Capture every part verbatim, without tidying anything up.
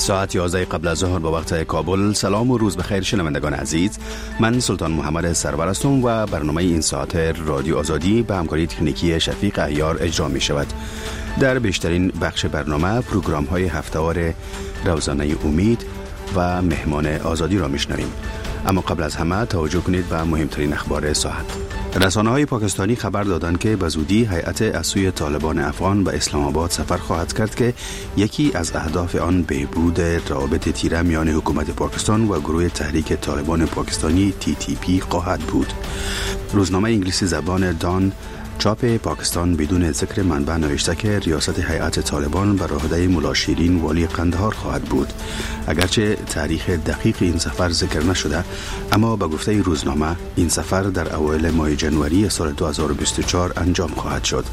ساعت یازده قبل از ظهر با وقت کابل. سلام و روز بخیر شنوندگان عزیز. من سلطان محمد سرور هستم و برنامه این ساعت رادیو آزادی به همکاری تکنیکی شفیق عیار اجرا می شود. در بیشترین بخش برنامه پروگرام های هفته‌وار روزانه امید و مهمان آزادی را میشنویم. اما قبل از همه توجه کنید به مهمترین اخبار ساعت. رسانه‌های پاکستانی خبر دادند که به زودی هیئت از سوی طالبان افغان به اسلام آباد سفر خواهد کرد که یکی از اهداف آن بهبود روابط تیره میان حکومت پاکستان و گروه تحریک طالبان پاکستانی تی تی پی خواهد بود. روزنامه انگلیسی زبان دان چاپ پاکستان بدون ذکر منبع نوشته که ریاست هیئت طالبان بر عهده ملا شیرین والی قندهار خواهد بود. اگرچه تاریخ دقیق این سفر ذکر نشده، اما به گفته روزنامه این سفر در اوایل ماه جنوری سال دو هزار و بیست و چهار انجام خواهد شد.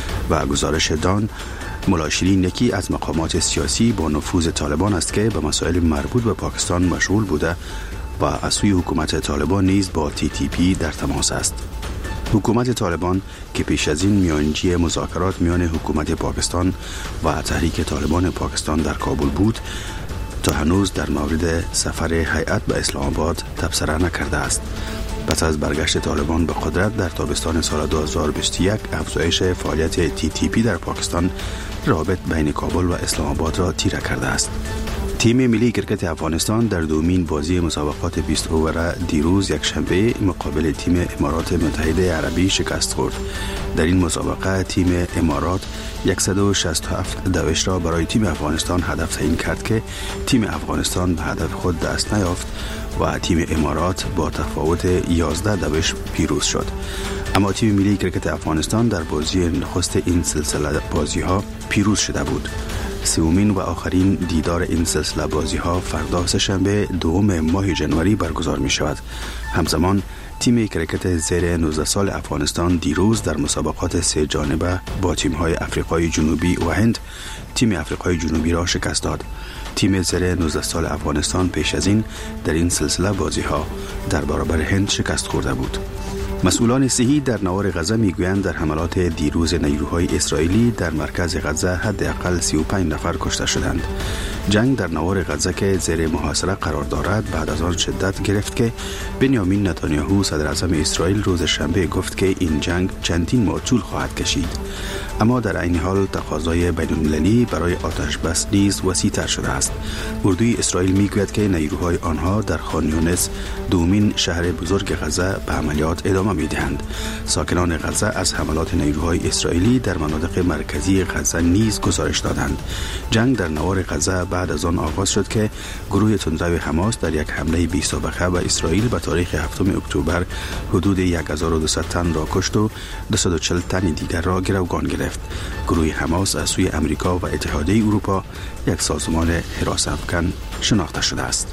و گزارش دان، ملا شیرین یکی از مقامات سیاسی با نفوذ طالبان است که به مسائل مربوط به پاکستان مشغول بوده و از سوی حکومت طالبان نیز با تی تی پی در تماس است. حکومت طالبان که پیش از این میانجی مذاکرات میان حکومت پاکستان و تحریک طالبان پاکستان در کابل بود، تا هنوز در مورد سفر هیئت به اسلام آباد تبصره نکرده است. پس از برگشت طالبان به قدرت در تابستان سال دو هزار و بیست و یک، افزایش فعالیت تی تی پی در پاکستان رابط بین کابل و اسلام آباد را تیره کرده است. تیم ملی کرکت افغانستان در دومین بازی مسابقات بیست اوور دیروز یکشنبه مقابل تیم امارات متحده عربی شکست خورد. در این مسابقه تیم امارات صد و شصت و هفت دوش را برای تیم افغانستان هدف تعیین کرد که تیم افغانستان به هدف خود دست نیافت و تیم امارات با تفاوت یازده دوش پیروز شد. اما تیم ملی کرکت افغانستان در بازی نخست این سلسله بازی ها پیروز شده بود. سومین و آخرین دیدار این سلسله بازی ها فردا سه‌شنبه دوم ماه جنوری برگزار می شود. همزمان تیم کرکت زیر نوزده سال افغانستان دیروز در مسابقات سه جانبه با تیم های افریقای جنوبی و هند تیم افریقای جنوبی را شکست داد. تیم زیر نوزده سال افغانستان پیش از این در این سلسله بازی ها در برابر هند شکست خورده بود. مسئولان صحی در نوار غزه میگویند در حملات دیروز نیروهای اسرائیلی در مرکز غزه حداقل سی و پنج نفر کشته شدند. جنگ در نوار غزه که زیر محاصره قرار دارد بعد از آن شدت گرفت که بنیامین نتانیاهو صدر اعظم اسرائیل روز شنبه گفت که این جنگ چندین ماه طول خواهد کشید. اما در این حال تقاضای بین‌المللی برای آتش بس نیز وسیع‌تر شده است. اردوی اسرائیل میگوید که نیروهای آنها در خان یونس دومین شهر بزرگ غزه به عملیات ادامه میدهند. ساکنان غزه از حملات نیروهای اسرائیلی در مناطق مرکزی غزه نیز گزارش دادند. جنگ در نوار غزه بعد از آن آغاز شد که گروه تندرو حماس در یک حمله بی سابقه به اسرائیل به تاریخ هفتم اکتبر حدود هزار و دویست تن را کشت و دویست و چهل تن دیگر را گروگان گرفت. گروه حماس از سوی امریکا و اتحادیه اروپا یک سازمان حراس افکن شناخته شده است.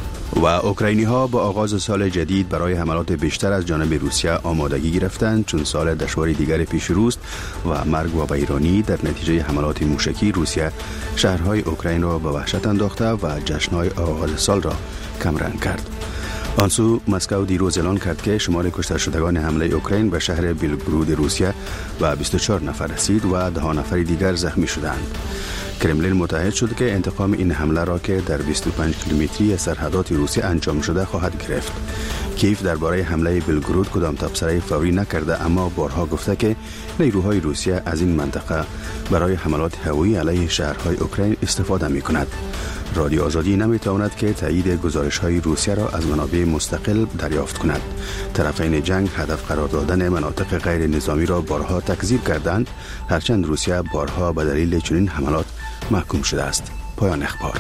و اوکراینی ها با آغاز سال جدید برای حملات بیشتر از جانب روسیه آمادگی گرفتند، چون سال دشواری دیگر پیش روست و مرگ و ویرانی در نتیجه حملات موشکی روسیه شهرهای اوکراین را به وحشت انداخته و جشن‌های آغاز سال را کمرنگ کرد. آنسو مسکو دیروز اعلان کرد که شمار کشته شدگان حمله اوکراین به شهر بیلگرود روسیه و بیست و چهار نفر رسید و ده نفر دیگر زخمی شدند. کرملین متعهد شد که انتقام این حمله را که در بیست و پنج کیلومتری سرحدات روسیه انجام شده خواهد گرفت. کیف درباره حمله بیلگرود کدام تبصره فوری نکرده، اما بارها گفته که نیروهای روسیه از این منطقه برای حملات هوایی علیه شهرهای اوکراین استفاده می‌کند. رادیو آزادی نمی‌تواند که تایید گزارش‌های روسیه را از منابع مستقل دریافت کند. طرفین جنگ هدف قرار دادن مناطق غیر نظامی را بارها تکذیب کردند، هرچند روسیه بارها به دلیل چنین حملات محکوم شده است. پایان اخبار.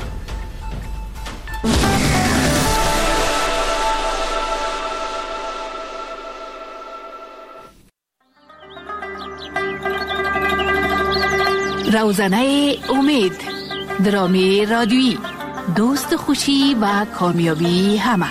روزنه امید، درامی رادیویی، دوست خوشی و کامیابی همه.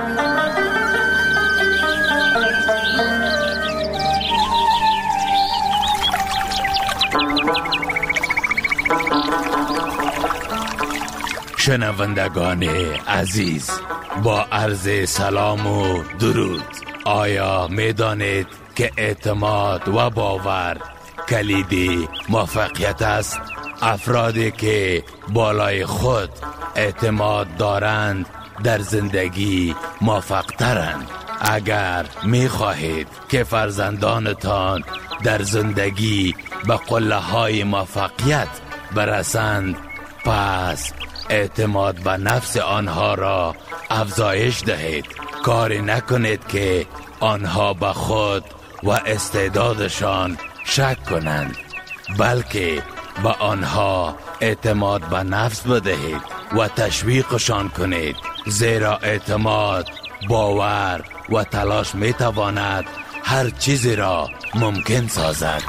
شنوندگان عزیز، با عرض سلام و درود. آیا می دانید که اعتماد و باور کلید موفقیت است؟ افرادی که بالای خود اعتماد دارند در زندگی موفق ترند. اگر می خواهید که فرزندانتان در زندگی به قله های موفقیت برسند، پس اعتماد به نفس آنها را افزایش دهید. کاری نکنید که آنها به خود و استعدادشان شک کنند، بلکه به آنها اعتماد به نفس بدهید و تشویقشان کنید، زیرا اعتماد، باور و تلاش می تواند هر چیزی را ممکن سازد.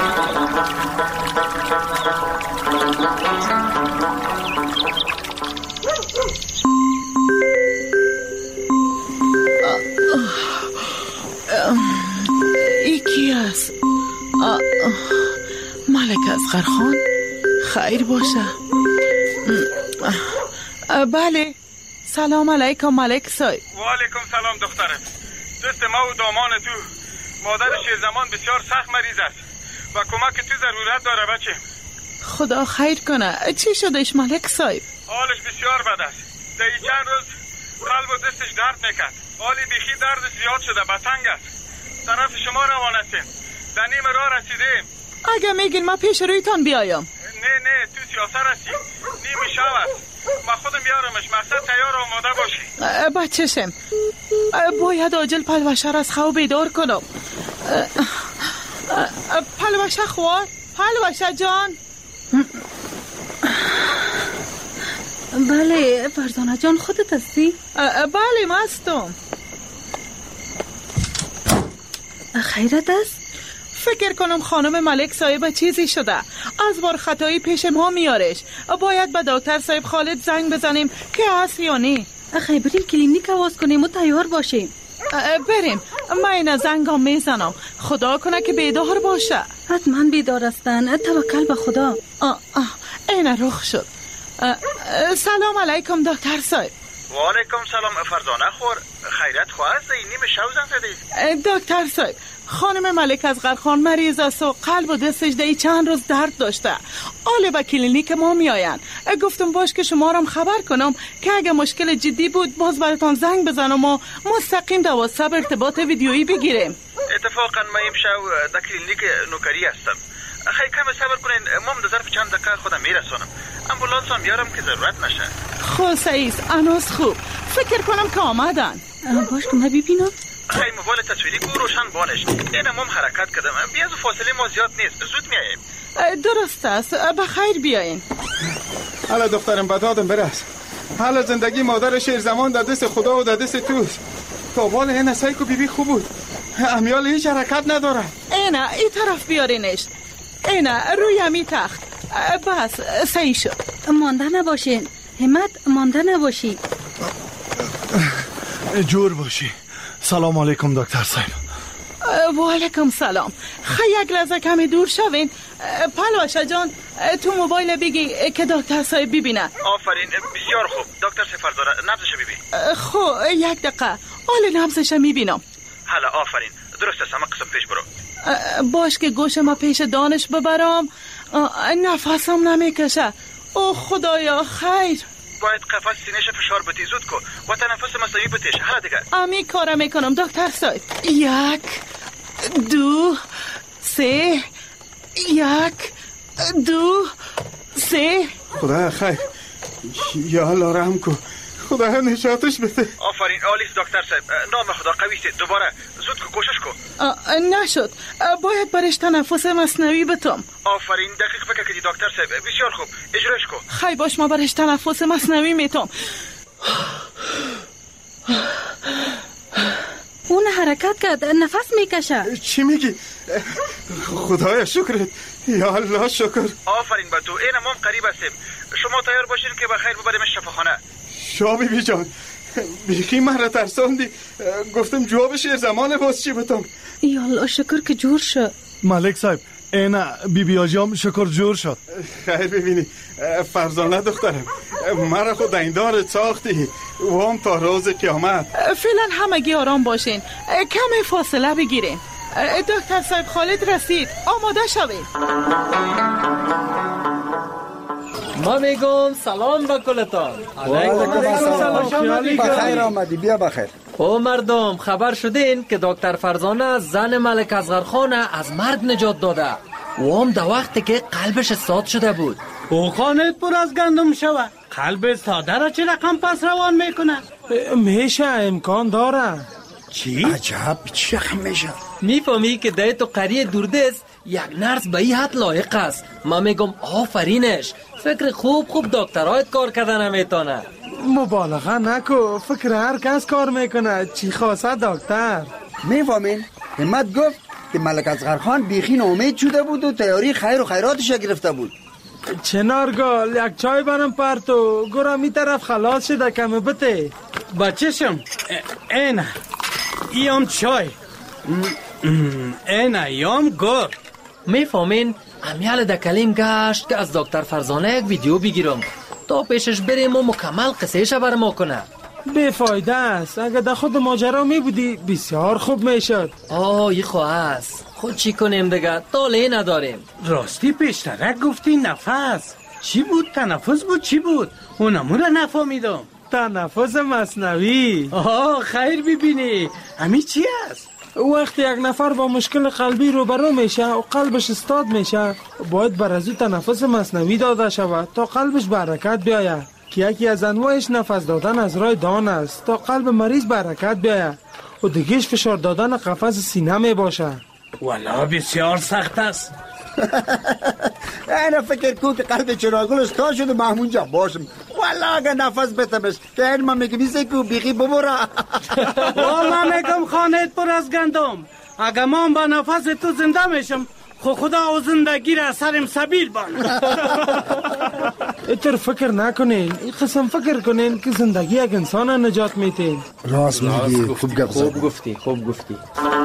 یکی است. ملک اصغر خان، خیر باشه. بله، سلام علیکم ملک صاحب. و علیکم سلام دخترم. دوست ما و دامان تو، مادر شیرزمان بسیار سخت مریض است و کمک تو ضرورت داره بچه. خدا خیر کنه. چی شدش ملک صاحب؟ حالش بسیار بد است. در این چند روز قلب و دستش درد میکرد. حالی بیخی دردش زیاد شده، بسنگ است. طرف شما روان هستیم. در نیم راه رسیدیم. اگه میگین ما پیش رویتان بیایم. نه نه، تو سیاسر هستی. نیم شب است. ما خودم بیارمش. مقصد تیار آماده باشی. بچه‌شم، باید عاجل پلوشه را از خواب بیدار کنم. پلوشه خوار، پلوشه جان. بله فرزانه جان، خودت هستی؟ بله مستم. خیرت است؟ فکر کنم خانم ملک صاحب چیزی شده، از بار خطایی پیش ما میارش. باید به دکتر صاحب خالد زنگ بزنیم که هست یا نه. اخی بریم کلینیک آواز کنیم و تیار باشیم. بریم، من این زنگام میزنم، خدا کنه که بیدار باشه. حتما بیدار هستن، توکل به خدا. آه آه این رخ شد. سلام علیکم دکتر صاحب. و علیکم سلام فرزانه خور. خیرت خواست؟ این نیم شب زنگ زدید؟ دکتر صاحب، خانم ملک اصغر خان مریض است و قلب و دستش دی چند روز درد داشته. آله به کلینیک ما میآیند. گفتم باش که شما را خبر کنم که اگه مشکل جدی بود باز براتان زنگ بزنم و مستقیم در واتساپ ارتباط ویدیویی بگیریم. اتفاقا من امشب در کلینیک نوکری هستم. خیلی کم صبر کنین، ما در ظرف چند دقیقه خودم میرسونم. امبولانس هم بیارم که ضرورت نشه. خب سعیس، انوس خوب. فکر کنم که آمدن. باش که من ببینم. خیلی موبایل تصویری کو روشن بالش. اینم هم حرکت کردم. بیاز فاصله ما زیاد نیست. زود میاییم. درست است. بخیر بیاین. حالا دخترم بدادم برس. حالا زندگی مادر شیرزمان در دست خدا و در دست توست. کابال این سایکو بیبی خوب بود. امیال هیچ حرکت نداره. اینا این طرف بیارینش. اینا روی همی تخت. بس صحیح شد. مانده نباشین همت، مانده نباشی. جور باشی. سلام علیکم دکتر صاحب. و علیکم سلام. خیلی یک لحظه کمی دور شوین. پلوشه جان تو موبایل بگی که دکتر صاحب ببینه. آفرین، بسیار خوب. دکتر صاحب داره، نبضش ببین. خب یک دقیقه حال نبضش میبینم. حالا آفرین، درست است. همه قسم پیش برو. باش که گوش ما پیش دانش ببرم. نفسم نمیکشه. او خدایا خیر. باید قفس سینه‌ش فشار بدی. زود کو و تنفس مصنوعی بتیش. حالا دیگه امی کارم میکنم دکتر صاحب. یک دو سه، یک دو سه. خدا خیر. یا الله رحم کو. خدا نجاتش بده. آفرین، عالی دکتر صاحب. نام خدا قوی است. دوباره زود کو، کوشش کو. نشد. باید برش تنفس مصنوعی بتم. آفرین، دقیق فکر کردی دکتر صاحب. بسیار خوب، اجراش کو. خیلی باش، ما برش تنفس مصنوعی میتم. اون حرکت کرد، نفس میکشه. چی میگی؟ خدایا شکرت. یا الله شکر. آفرین با تو. اینم هم قریب هستیم. شما تیار باشین که بخیر ببریمش شفاخانه. شابی بی جان، بیخی من را ترساندی. گفتم جواب شیرزمان باز چی بتم. یا الله شکر که جور شد. ملک صاحب، اینا بی بی آجام شکر جور شد. خیر ببینی فرزانه دخترم، مرا خود ایندار ساختی و هم تا روز قیامت. فعلا همگی آرام باشین، کم فاصله بگیرین. دکتر صاحب خالد رسید، آماده شوید. ما میگم سلام به کلتان. علیکم سلام. بخیر آمدی. بیا بخیر. او مردم خبر شدین که دکتر فرزانه زن ملک اصغرخان از مرگ نجات داده و هم در وقتی که قلبش استاد شده بود. او خانت پر از گندم شوه، قلب استاده را چه رقم پس روان میکنه؟ میشه، امکان داره. چی؟ عجب چی رقم میشه؟ میفهمی که ده تو قریه دوردست یک نرس به این حد لایق است. ما میگم آفرینش، فکر خوب خوب دکترایت کار کردن نمیتونه. مبالغه نکو، فکر هر کس کار میکنه، چی خواسته دکتر؟ میفهمین؟ همت گفت که ملک اصغرخان بیخی ناامید شده بود و تیاری خیر و خیراتش گرفته بود. چنارگال یک چای برم پرتو گورا می طرف خلاص شده کمه بته بچهشم. اینه ایام چای، اینه ایام گور. میفهمین امیال ده کلیم گشت که از دکتر فرزانه یک ویدیو بگیرم تا پیشش بریم و مکمل قصهش بر ما کنه. بیفایده است، اگه در خود ماجرا می بودی بسیار خوب میشد. آه ای خواه است، خود چی کنیم دیگه، طاله نداریم. راستی پیشترک گفتی نفس چی بود؟ تنفس بود چی بود؟ اونمو را نفهمیدم. تنفس مصنوی. آه خیر ببینی امی چی است؟ وقتی یک نفر با مشکل قلبی روبرو میشه و قلبش استاد میشه باید بر از او تنفس مصنوی داده شود تا قلبش به حرکت بیاید که یکی از انواعش نفس دادن از راه دهان است تا قلب مریض به حرکت بیاید و دیگهش فشار دادن قفس سینه می باشه. والا بسیار سخت است. اینا فکر کو که قلب چراغل استاد شده محمود جا باشم. والا اگه نفس بتمش که این من میگم ایسه که بیخی ببورا. والا میگم خانت پر از گندم، اگه من با نفس تو زنده میشم خو خدا و زندگی را سرم سبیل بان. اتر فکر نکنین، این قسم فکر کنین که زندگی یک انسان نجات میتین. راست میگی، خوب گفتی. خوب گفتی خوب گفتی.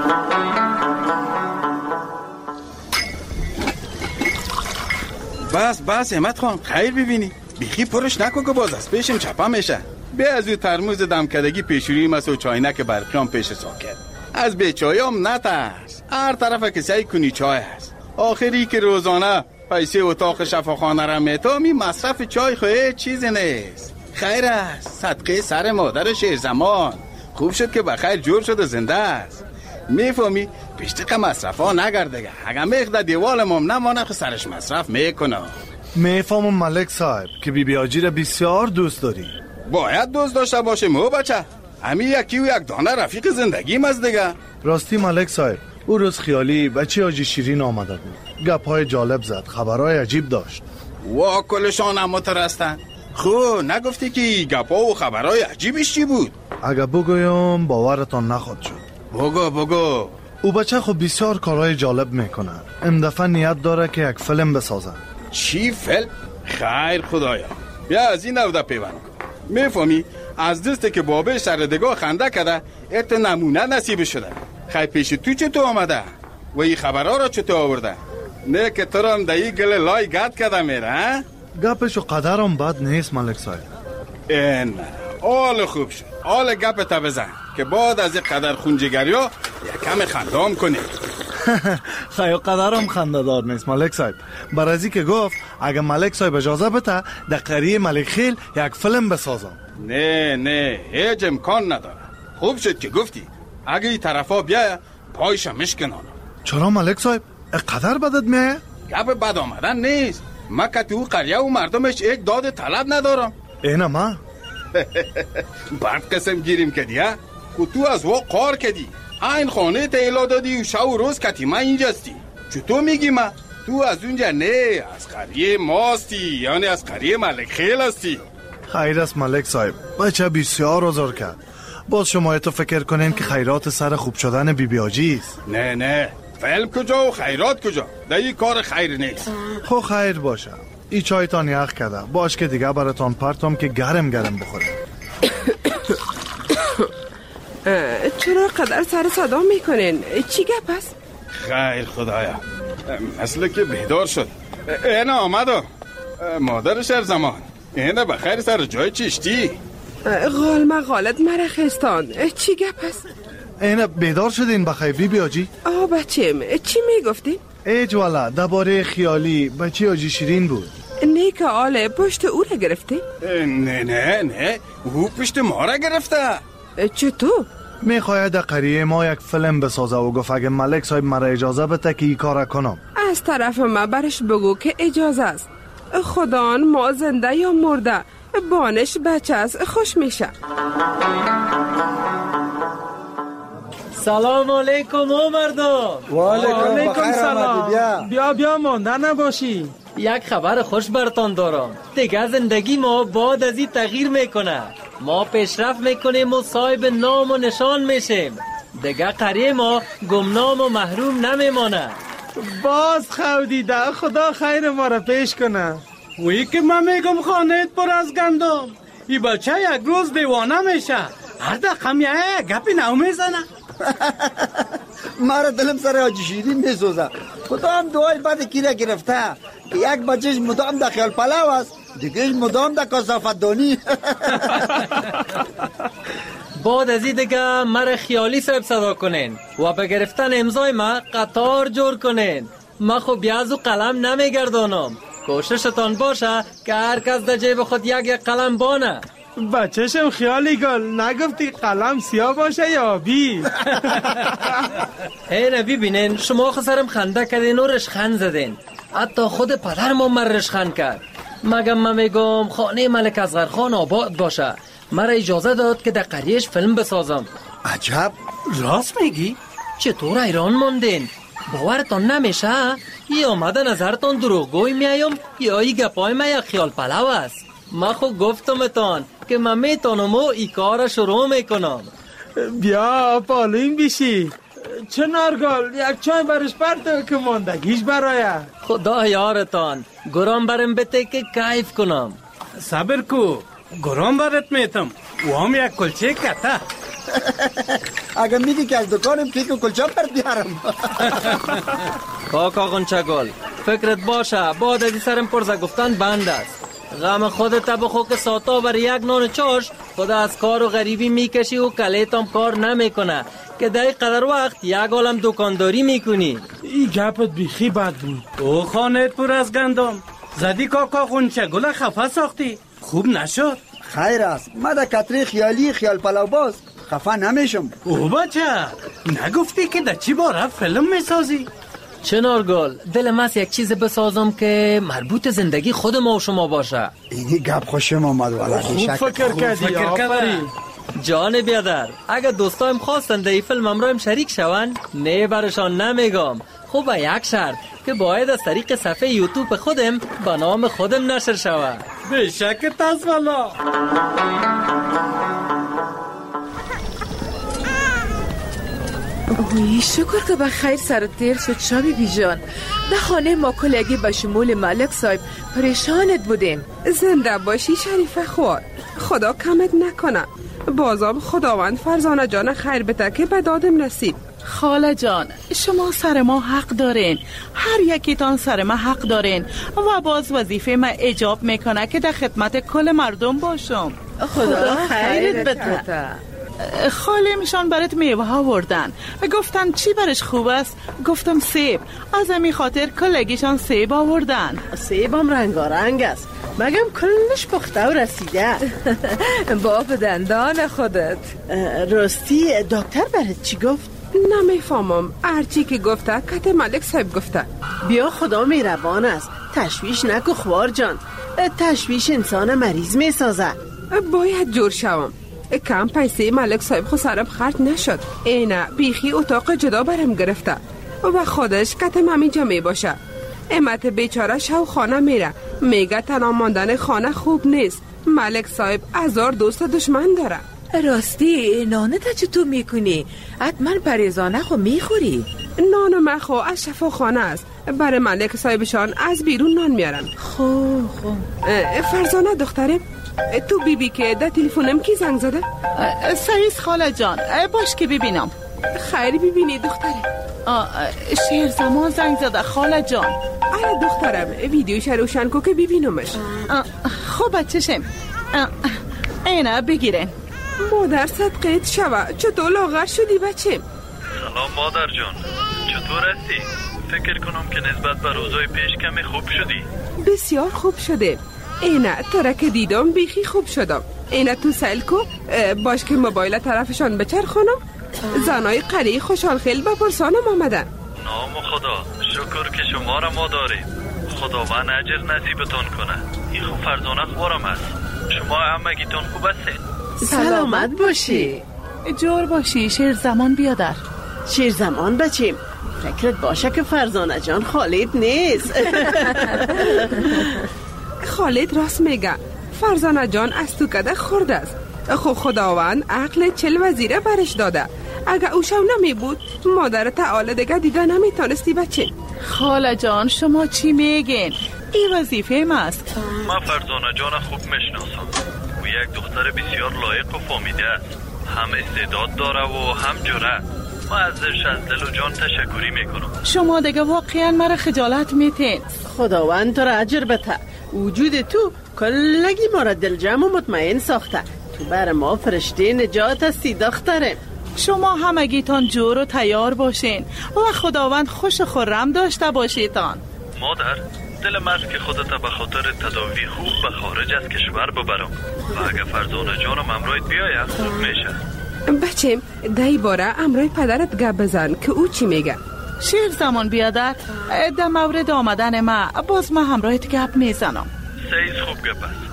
بس بس همت خان، خیر ببینی بیخی پرش نکن که باز از پیشم چپا میشه. بیا از او ترموز دمکدگی پیشوری مسو چاینک برقیام پیش ساکت. از به چایم نترس، هر طرف که سعی کنی چای هست. آخری که روزانه پیسه اتاق شفاخانه را میتامی مصرف چای خواه چیزی نیست. خیر است، صدقه سر مادر شیرزمان. خوب شد که بخیر جور شد و زنده است. میفهمی پیشتق مصرف ها نگرده، اگه میخده دیوال مام نمانه خو سرش مصرف میکنه. میفهمم ملک صاحب که بی بی آجی را بسیار دوست داری. باید دوست داشته باشه مو بچه، همی یکی و یک دانه رفیق زندگیم از دیگه. راستی ملک صاحب او روز خیالی بچه آجی شیرین آمده بود، گپ‌های جالب زد، خبرهای عجیب داشت. وا کلشان هم مترستن. خو نگفتی که گپا و خبرهای عجیبش چی بود؟ اگه بگویم باورتان نخواد شد. بگو بگو. او بچه خب بسیار کارهای جالب میکنه، این دفعه نیت داره که یک فیلم بسازه. چی فیلم؟ خیر خدایا، بیا از این نوده پیوند کن. میفهمی از دسته که بابه شردگاه خنده کده ات نمونه نصیب شده. خیر پیش تو چطور آمده و این خبرها را چطور آورده؟ نه که تو را هم دایی گل لای گد کده میره. گپش و قدرم بد نیست ملک صاحب. این آل خوب شد، آل گپ تا بزن که بعد از این قدر خونجگریا یکم خندام کنی. خیلی قدرم خنده دار نیست ملک صاحب. برازی که گفت اگه ملک صاحب اجازه بده در قریه ملک خیل یک فیلم بسازم. نه نه هیچ امکان نداره. خوب شد که گفتی، اگه این طرفا بیایه پایشم مشکنانم. چرا ملک صاحب؟ قدر بدت میایه؟ گپ بد آمدن نیست، ما که تو قریه و مردمش یک داد طلب ندارم. اینه ما بعد قسم گیریم کدیه که تو از وا قار کدی این خانه تیلا دادی و شو روز کتیمه اینجاستی. چطور میگی ما؟ تو از اونجا نه، از قریه ماستی، یعنی از قریه ملک خیل هستی. خیر است ملک صاحب، بچه بسیار آزار کرد. باز شما تو فکر کنین که خیرات سر خوب شدن بی بی آجی است. نه نه، فیلم کجا و خیرات کجا؟ در این کار خیر نیست. خو خیر باشه، ای چایتان یخ کرده، باش که دیگه براتان پرتم که گرم گرم بخوریم. چرا قدر سر صدا میکنین؟ چی گپ است؟ خیر خدایا، مثل که بیدار شد. اینه آمده مادر شیرزمان، اینه بخیر سر جای چشتی. غال مقالت مرا خستان، چی گپ است؟ اینه بیدار شدین بخیر بی بی آجی؟ آه بچیم، چی میگفتی؟ ایج والا درباره خیالی بچه آجی شیرین بود. نه ای که آله پشت او را گرفته؟ نه نه نه او پشت ما را گرفته. چطور؟ میخواید قریه ما یک فیلم بسازه و گفت اگه ملک صاحب مرا اجازه بده که ای کار کنم. از طرف ما برش بگو که اجازه است. خدان ما زنده یا مرده بانش بچه است خوش میشه. سلام علیکم او مردم. و علیکم سلام. بیا بیا بیا مانده نباشی. یک خبر خوش برتان دارم. دیگه زندگی ما بعد از این تغییر میکنه. ما پیشرفت میکنیم و صاحب نام و نشان میشیم. دیگه قریه ما گمنام و محروم نمیمانه. باز خودیده. خدا خیر ما را پیش کنه. وی که من میگم خانهت پر از گندم. این بچه یک روز دیوانه میشه. هر دقیقه یه گپی نو میزنه. مرا دلم سر حاجی شیرین میسوزه. خدا هم دعای بعد کی را گرفته که یک بچهش مدام در خیال پلاو است، دیگهش مدام در کثافت دانی. بعد از این دیگه مرا خیالی صاحب صدا کنین و به گرفتن امضای ما قطار جور کنین. ما خب بیاز و قلم نمیگردانم. کوششتان باشه که هر کس در جیب خود یک یک قلم بانه. بچهشم خیالی گل نگفتی قلم سیاه باشه یا آبی؟ اینه ببینین شما خسرم خنده کردین و رشخند زدین. حتی خود پدر ما من رشخند کرد. مگم من میگم خانه ملک اصغر خان آباد باشه. مرا اجازه داد که در قریهش فیلم بسازم. عجب. راست میگی؟ چطور ایران ماندین؟ باورتان نمیشه؟ یا آمده نظرتان دروغگوی میایم یا ای گپای ما یک خیال پلو است. ما خود گفتمتان که من میتونم و ای کار شروع میکنم. بیا پالین بیشی. چه نارگل یک چای برش پرده که ماندگیش برایه. خدا یارتان گرام برم بته که کیف کنم. صبر کو گرام برت میتم و هم یک کلچه کته. اگر میگی که از دکانم کیک و کلچه پر بیارم. کاکا غنچه گل فکرت باشه بعد از سرم پرزه گفتن بند است. غم خودت بخو که ساتا بر یک نان چاش خود از کار و غریبی میکشی و کلیتام کار نمیکنه که در قدر وقت یک عالم دکانداری میکنی. این گپت بیخی بد بود. او خانهت پر از گندم زدی کاکا غنچه گل خفه ساختی خوب نشد. خیر است من در کتری خیالی خیال پلاو باز خفه نمیشم. او بچه نگفتی که در چی باره فیلم میسازی؟ چنارگل دلم است یک چیز بسازم که مربوط زندگی خود ما و شما باشه. اینی گپ خوشم آمد والا. خوب فکر کردی آفرین. جان بیادر اگر دوستایم خواستن در این فیلم امرایم شریک شون نه برشان نمیگم. خوب یک شرط که باید از طریق صفحه یوتیوب خودم با نام خودم نشر شود. به شک تاس والا. اوی شکر که به خیر سر تیر شد شابی بیجان. در خانه ما کلگی به شمول ملک صاحب پریشانت بودیم. زنده باشی شریف خوار. خدا کمت نکنه. بازم خداوند فرزانه جان خیر بده که به دادم رسید. خاله جان شما سر ما حق دارین. هر یکیتان سر ما حق دارین و باز وظیفه ما اجاب میکنه که در خدمت کل مردم باشم. خدا خیرت بده. خاله میشان برات میوه ها وردن. گفتن چی برش خوب است؟ گفتم سیب. از همین خاطر کلگیشان سیب آوردن. سیب هم رنگارنگ است. مگم کلش پخته و رسیده. باب دندان خودت. راستی دکتر برات چی گفت؟ نمیفهمم. هرچی که گفته کت ملک صاحب گفته. بیا خدا مهربان است. تشویش نکو خوار جان. تشویش انسان مریض میسازه. باید جور شوم. کم پیسه ملک صاحب خو سرم خرد نشد. اینه بیخی اتاق جدا برم گرفته و خودش کتم همینجا می باشه. امت بیچاره شو خانه میره میگه تنها ماندن خانه خوب نیست. ملک صاحب هزار دوست دشمن داره. راستی نانه تا چطور میکنی؟ حتما پریزانه خو میخوری؟ نان من خو از شفا خانه است. برای ملک صاحبشان از بیرون نان میارن. خو خو فرزانه دخترم تو بی بی که در تلفنم کی زنگ زده؟ سعیس خاله جان باش که ببینم. خیر ببینی دختره. شیر زمان زنگ زده خاله جان. آره دخترم ویدیوش روشن کو که ببینمش. خب بچشم اینه بگیرن. مادر صدقیت شوه چطور لاغر شدی بچه؟ سلام مادر جان چطور هستی؟ فکر کنم که نسبت به روزای پیش کمی خوب شدی. بسیار خوب شده. اینه تو را که دیدم بیخی خوب شدم. اینه تو سیل کو باش که موبایل طرفشان بچرخونم. زنای قریه خوشحال خیل با پرسانم آمدن. نام خدا، شکر که شما را ما داریم. خداوند اجر نصیبتون کنه. این خوب فرزانه خوارم است. شما همگیتون خوب هستین؟ سلامت باشی. جور باشی. شیر زمان بیادر. شیر زمان بچیم. فکرت باشه که فرزانه جان خالد نیست. خالد راست میگه. فرزانه جان از تو کده خورده است. خو خداوند عقل چل وزیره برش داده. اگه او شو نمی بود مادر تعالی دیگه دیگه نمیتونستی بچه. خاله جان شما چی میگین؟ این وظیفه ماست. من فرزانه جان خوب میشناسم. او یک دختر بسیار لایق و فامیده است. هم استعداد داره و هم جرأت. من ازش از دل و جان تشکری میکنم. شما دیگه واقعا مرا خجالت میتین. خداوند تو را اجر بده. وجود تو کلگی ما را دل جمع و مطمئن ساخته. تو بر ما فرشته نجات هستی دختره. شما همگیتان جور و تیار باشین و خداوند خوش خرم داشته باشیتان. مادر دل من که خودت به خاطر تداوی خوب به خارج از کشور ببرم و اگه فرزانه جانم امرویت بیایه خوب میشه. بچیم دایی باره امروی پدرت گپ بزن که او چی میگه. شیر زمان بیادر در مورد آمدن ما باز ما همراهت گپ میزنم. سیز خوب گپ است.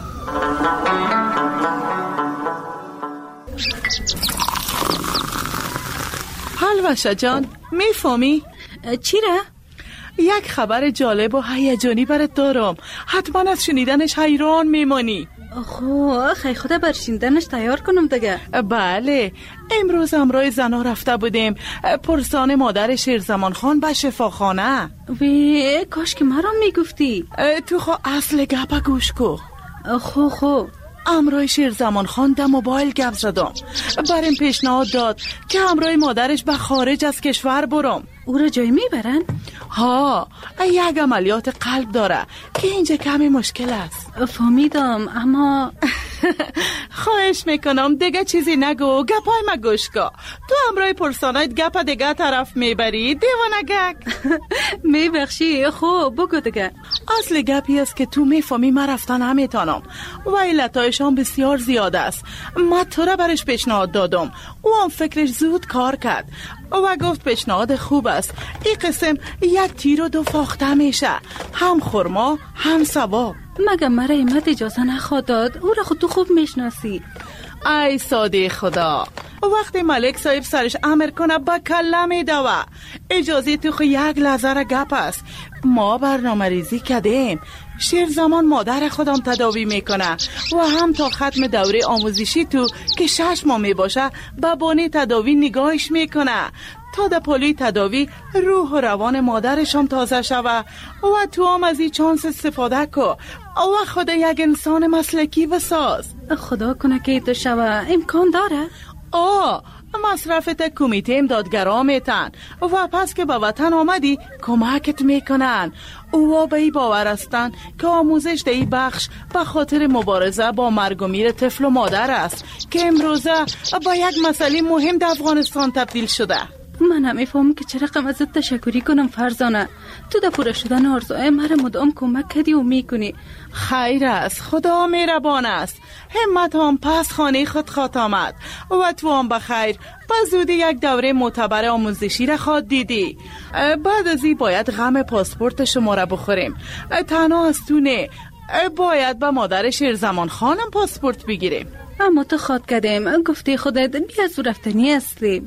حلوشه جان میفهمی؟ چی را؟ یک خبر جالب و هیجانی برات دارم. حتما از شنیدنش حیران میمانی. خو خیلی خدا بر شنیدنش تیار کنم دیگه. بله امروز امرای زنا رفته بودیم پرسان مادر شیرزمان خان به شفاخانه. وی کاش که مرا میگفتی. تو خو اصل گپا گوش کو. خو خو امرای شیرزمان خان در موبایل گپ زدم. بریم پیشنهاد داد که همراه مادرش به خارج از کشور برم. او را جای میبرن؟ ها یک عملیات قلب داره که اینجا کمی مشکل است. فهمیدم اما خواهش میکنم دیگه چیزی نگو. گپای ما گوش کن. تو همراه پرسانایت گپ دیگه طرف میبری دیوانه گک. میبخشی خوب بگو دیگه. اصل گپی است که تو میفهمی من رفتن نمیتونم و علتایشان بسیار زیاد است. من تو را برش پیشنهاد دادم. او هم فکرش زود کار کرد و گفت پیشنهاد خوب است. این قسم یک تیر و دو فاخته میشه. هم خرما هم ثواب. مگه مرا ایمت اجازه نخواد داد؟ او را خود تو خوب میشناسی. ای ساده خدا وقتی ملک صاحب سرش امر کنه با کله میدوه. اجازه تو خو یک لحظه را گپ است. ما برنامه ریزی کردیم. شیر زمان مادر خودم تداوی میکنه و هم تا ختم دوره آموزشی تو که شش ماه میباشه با بانی تداوی نگاهش میکنه تا در پلی تداوی روح و روان مادرش هم تازه شوه و تو هم از این چانس استفاده کو و خود یک انسان مسلکی بساز. خدا کنه که تو شوه. امکان داره؟ آه مصرفت کمیته امدادگرا میتن و پس که به وطن آمدی کمکت میکنن. او به ای باور هستن که آموزش دی بخش به خاطر مبارزه با مرگ و میر طفل و مادر است که امروزه با یک مسئله مهم در افغانستان تبدیل شده. من هم میفهمم که چه رقم ازت تشکری کنم فرزانه. تو در پوره شدن آرزوهای مرا مدام کمک کردی و میکنی. خیر است. خدا مهربان است. همت هم پس خانه خود خواهد آمد و تو هم بخیر با زودی یک دوره معتبر آموزشی را خواهد دیدی. بعد از این باید غم پاسپورت شما را بخوریم. تنها از تو نه باید با مادر شیرزمان خانم پاسپورت بگیریم. اما تو خواد کردیم گفته خودت بیا زو رفتنی هستیم.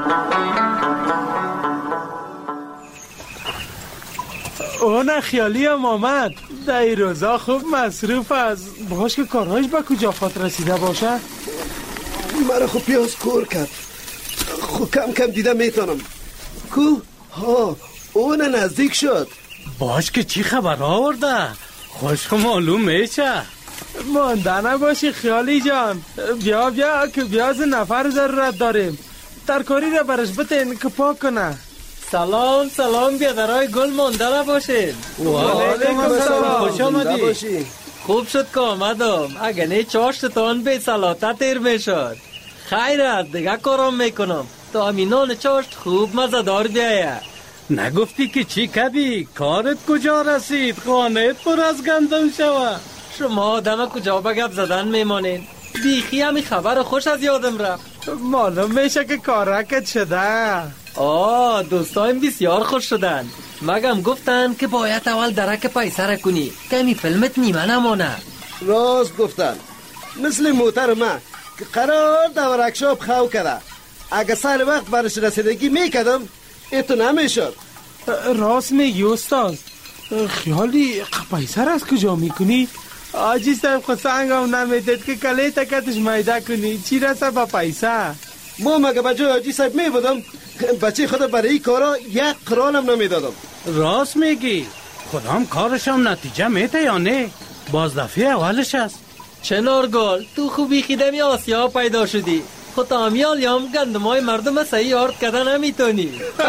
اون خیالی هم آمد. در این روزا خوب مصروف است. باش که کارهایش به کجا فات رسیده باشه. مرا خوب پیاز کور کرد. خوب کم کم دیده میتونم. کو ها اون نزدیک شد. باش که چی خبر آورده؟ خوش معلوم میشه. مانده نباشی خیالی جان. بیا بیا که بیاز نفر ضرورت داریم. ترکاری را برش بتین که پاک کنه. سلام سلام بیادرای گل مانده نباشین. و علیکم السلام. خوش آمدی. خوب شد که آمدم. اگه نه چاشتتان به سلاتت تیر میشد. خیر است دیگه کارم میکنم تا امینان چاشت خوب مزدار بیایه. نگفتی که چی کردی؟ کارت کجا رسید؟ خانهت پر از گندم شوه. شما آدم کجا به گپ زدن میمانین؟ بیخی همی خبر خوش از یادم رفت. معلوم میشه که کارکت شده. آه دوستایم بسیار خوش شدن. مگم گفتن که باید اول درک پیسه را کنی که همی فیلمت نیمه نمانه. راست گفتن، مثل موتر من که قرار در ورکشاپ خو کرده، اگه سر وقت برش رسیدگی میکردم ایتو نمیشد. راست میگی استاد. خیالی پیسه را از کجا میکنی؟ آجی صاحب خود سنگم نمیدید که کلی تکتش میده کنی، چی رسه با پیسه؟ ما مگه بجای آجی صاحب میبودم بچه خود برای این کارا یک قرانم نمیدادم. راست میگی، خودم کارشم نتیجه میده یا نه؟ باز دفعه اولش است. چنارگل تو خوبی خیدمی آسیا پیدا شدی، خود تامیال یام گندمای مردم صحیح آرد کردن نمیتونی.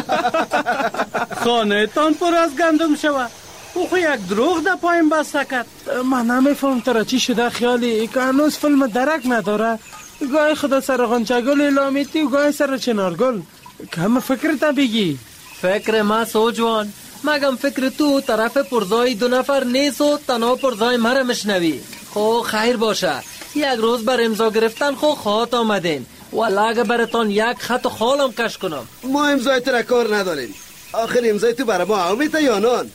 خانه تان پر از گندم شوه، او خو یک دروغ در پایم بسته کرد. من نمیفهم ترا چی شده خیالی که هنوز فیلم درک نداره. گاهی خدا سر غنچگل اعلامیتی و گاهی سر چنارگل. کم فکرت بگی. فکر ما سوجوان، مگم فکر تو طرف پرزای دو نفر نیست و تنها پرزای مرا مشنوی. خو خیر باشه، یک روز بر امضا گرفتن خو خواهد آمدین، والا اگه براتان یک خط خالم کش کنم. ما امضای تو را کار نداریم، آخر امضای تو برای ما آمیته یا نان؟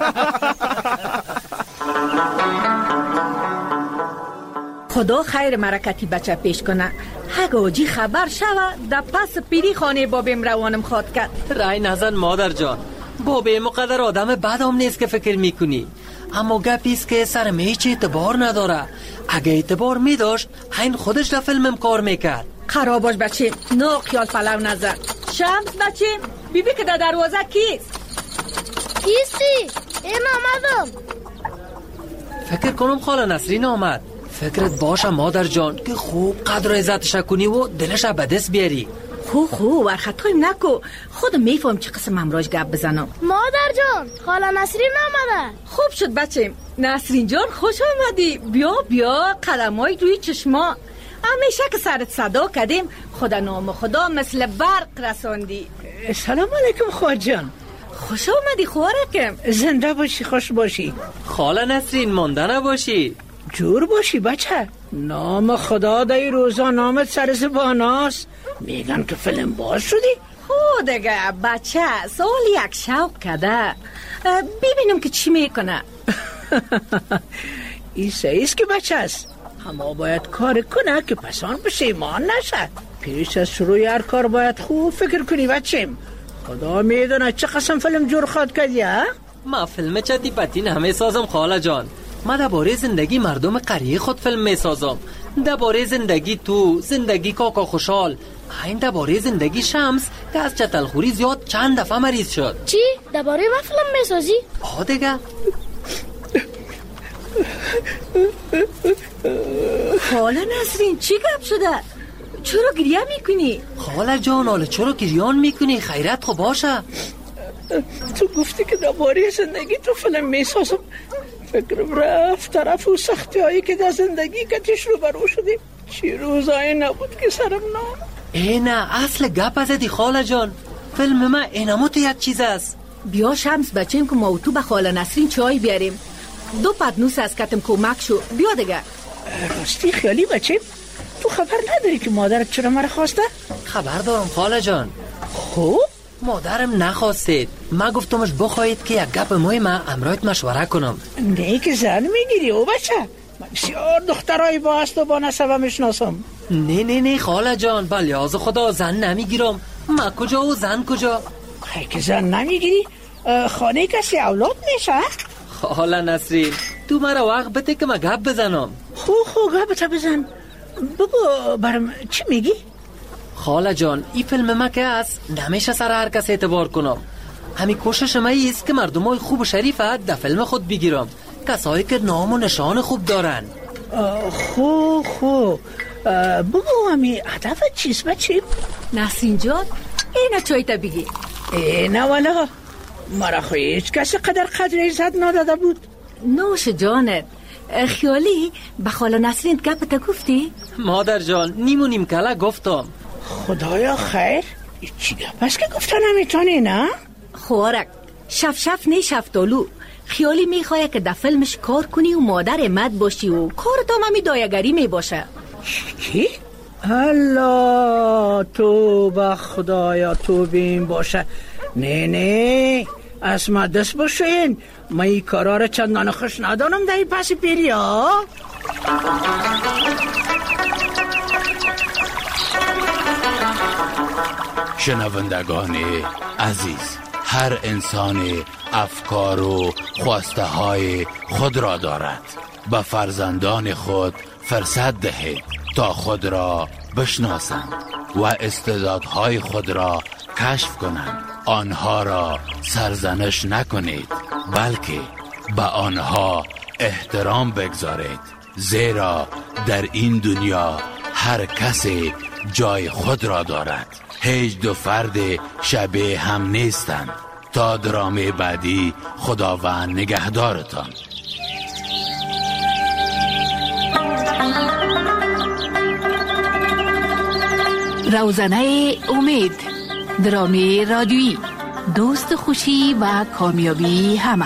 خدا خیر مرکتی بچه پیش کنه. هگاجی خبر شوه در پس پیری خانه بابیم روانم خواد کرد. رای نزن مادر جان، بابی مقدر آدم بد هم نیست که فکر میکنی، اما گپیست که سرم هیچ اعتبار نداره. اگه اعتبار میداشت این خودش در فیلمم کار میکرد. خراب باش بچه، نو خیال پلو نظر. شمس بچه، بیبی که در دروازه کیست؟ کیستی؟ این آمدم. فکر کنم خاله نسرین آمد. فکرت باشه مادر جان که خوب قدر عزتش کنی و دلش به دست بیاری. خو خو ورخطایم نکو، خودم میفهم چه قسم امراج گپ بزنم. مادر جان خاله نسرین آمده. خوب شد بچه. نسرین جان خوش آمدی. بیا بیا، قدمای روی چشما. همیشه که سرت صدا کردیم خدا نام خدا مثل برق رساندی. سلام علیکم خواهد جان. خوش آمدی خوارکم. زنده باشی، خوش باشی. خاله نسرین مانده نباشی. جور باشی بچه، نام خدا دای روزا نامت سر زباناست. میگن که فیلم باز شدی؟ خود دیگه بچه سال یک شوق کده، ببینم که چی میکنه. این سعیست که بچه است، اما باید کار کنه که پسان پشیمان نشد. پیش از شروع هر کار باید خوب فکر کنی بچیم. خدا میدونه چه قسم فیلم جور خود کردی ها؟ ما فیلم چتی پتی نمی سازم خاله جان. ما درباره زندگی مردم قریه خود فیلم می سازم، درباره زندگی تو، زندگی کاکا خوشحال، این درباره زندگی شمس که از چتلخوری زیاد چند دفعه مریض شد. چی؟ درباره ما فیلم می سازی؟ آه دیگه. خاله نسرین چی گپ شده؟ چرا گریه میکنی؟ خاله جان حالا چرا گریان میکنی؟ خیرت خو باشه. تو گفتی که درباره زندگی تو فیلم می سازم، فکرم رفت طرف و سختی هایی که در زندگی کتش رو برو شدیم. چی روزایی نبود که سرم نام. ای نه، اصل گپ ازدی خاله جان. فیلم من اینمو تو یک چیز است. بیا شمس بچیم که ما و تو به خاله نسرین چای بیاریم. دو پدنوس از کتم کمک شو. بیا دیگه. راستی خیالی بچیم، تو خبر نداری که مادرت چرا مرا خواسته؟ خبر دارم خاله جان. خوب؟ مادرم نخواستید، ما گفتمش بخواهید که یک گپ مهم امرایت مشوره کنم. نه که زن میگیری او بچه، من بسیار دخترای با است و با نسبه میشناسم. نه نه نه خاله جان، بلیاز خدا زن نمیگیرم. ما کجا و زن کجا؟ خیلی که زن نمیگیری خانه کسی اولاد میشه؟ خاله نسرین تو مرا وقت بده که ما گپ بزنم. خو خو گپ بزن. بگو برم چی میگی؟ خاله جان این فیلم ما که است نمیشه سر هر کس اعتبار کنم. همین کوشش ما ایست که مردمای خوب و شریفه در فیلم خود بگیرم، کسایی که نام و نشان خوب دارن. خو خو بگو همین هدف چیست بچیم؟ نسرین جان اینه چایی تا بگی؟ اینه والا مرا خو هیچ کسی قدر قدر عزت نداده بود. نوش جانت. خیالی به خاله نسرین گپ تا گفتی؟ مادر جان نیم و نیم کلا گفتم. خدایا خیر، چی گپ است که گفتن نمیتونی نه؟ خوارک شف شف نه شفتالو خیالی میخواه که در فیلمش کار کنی و مادر مد باشی و کارت هم همی دایگری میباشه. کی؟ الله تو با خدایا تو بین باشه. نه نه از ما دست باشین، ما این کارا را چندان خوش ندانم در این پس پیری ها. شنوندگان عزیز، هر انسان افکار و خواسته های خود را دارد. به فرزندان خود فرصت دهید تا خود را بشناسند و استعدادهای خود را کشف کنند. آنها را سرزنش نکنید، بلکه به آنها احترام بگذارید، زیرا در این دنیا هر کسی جای خود را دارد. هیچ دو فرد شبیه هم نیستند. تا درامه بعدی خداوند نگهدارتان. روزنه امید، درامه رادیویی، دوست خوشی و کامیابی همه.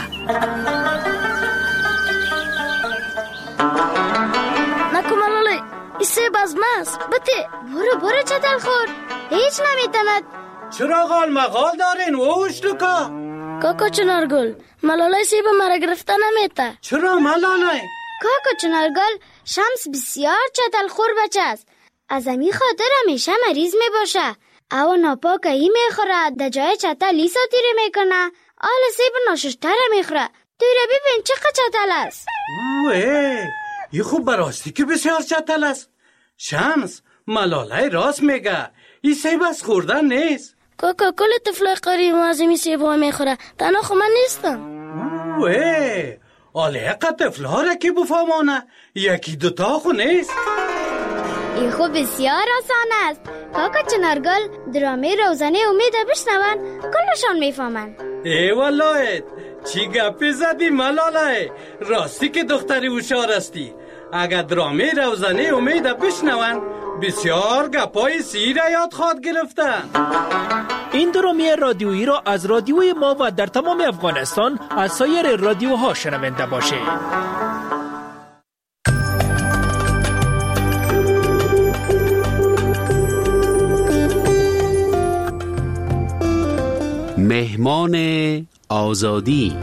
نکو ملاله ایسه بزمست بته برو برو چتل خور هیچ نمیتند. چرا غال مغال دارین ووش لکا؟ کاکا چنارگل ملاله سیب مرا گرفته نمیته. چرا ملاله؟ کاکا چنارگل شمس بسیار چتل خور بچه است. از امی خاطر همیشه مریض می باشه. او ناپاکه ای می خوره، در جای چتل ای ساتیره می کنه. آل سیب ناششتره می خوره. توی را ببین چقدر چتل است. اوه ای خوب براستی که بسیار چتل است. شمس ملاله راست میگه، این سیب از خوردن نیست. کاکا کل طفل قریب از این سیب ها می خوره، تنها خو من نیستم. اوه آله اقا طفل ها را که بفهمانه، یکی دوتا خو نیست. این خوب بسیار آسان است. کاکا چنارگل درامه روزنه امید بشنون کلشان میفهمن. ای والله چی گپی زدی ملاله، راستی که دختری هوشیار استی. اگر درامه روزنه امید بشنون بسیار گپای سیر یاد خواد گرفتن. این درامه رادیویی را از رادیوی ما و در تمام افغانستان از سایر رادیوها شنونده باشید. مهمان آزادی.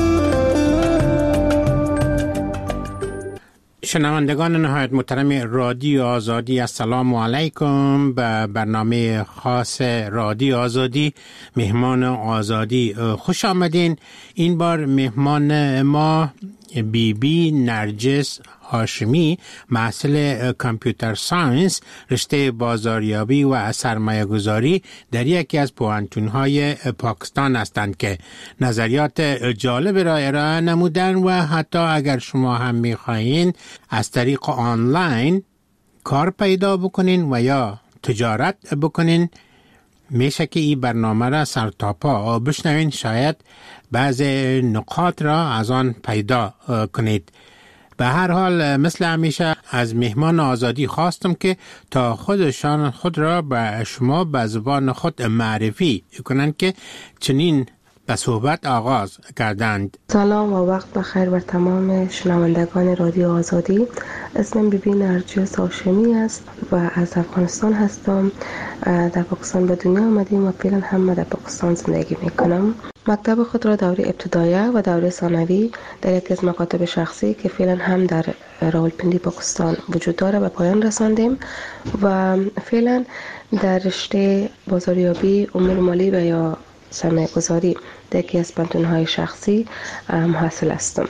شنوندگان نهایت محترم رادیو آزادی، السلام علیکم. به برنامه خاص رادیو آزادی مهمان آزادی خوش آمدین. این بار مهمان ما بی بی نرجس هاشمی، محصل کامپیوتر ساینس، رشته بازاریابی و سرمایه گذاری در یکی از پوهنتون‌های پاکستان هستند که نظریات جالب را ارائه نمودن و حتی اگر شما هم می‌خواهید از طریق آنلاین کار پیدا بکنین و یا تجارت بکنین، میشه که این برنامه را سر تا پا بشنوین، شاید بعض نکات را از آن پیدا کنید. به هر حال مثل همیشه از مهمان آزادی خواستم که تا خودشان خود را به شما به زبان خود معرفی کنند که چنین به صحبت آغاز کردند. سلام و وقت بخیر بر تمام شنوندگان رادیو آزادی. اسمم بی بی نرجس هاشمی است و از افغانستان هستم. در پاکستان به دنیا آمدیم و فعلا هم در پاکستان زندگی میکنم. مکتب خود را دوره ابتدایی و دوره ثانوی در یکی از مکاتب شخصی که فعلا هم در راولپنڈی پاکستان وجود داره به پایان رساندیم و فعلا در رشته بازاریابی، امور مالی و یا سرمایه گذاری در یکی از پانتون‌های شخصی حاصل هستم.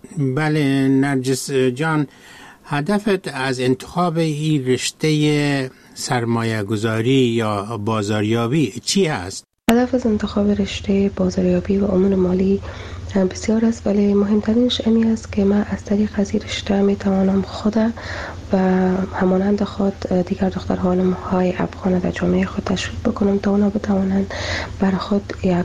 بله نرجس جان، هدفت از انتخاب این رشته سرمایه گذاری یا بازاریابی چی هست؟ هدف از انتخاب رشته بازاریابی و امور مالی بسیار است، ولی مهمترینش امی است که من از طریق از این رشته می توانم خود و همانند خود دیگر دخترها های افغان در جامعه خود تشویق بکنم تا اونا بتوانند برای خود یک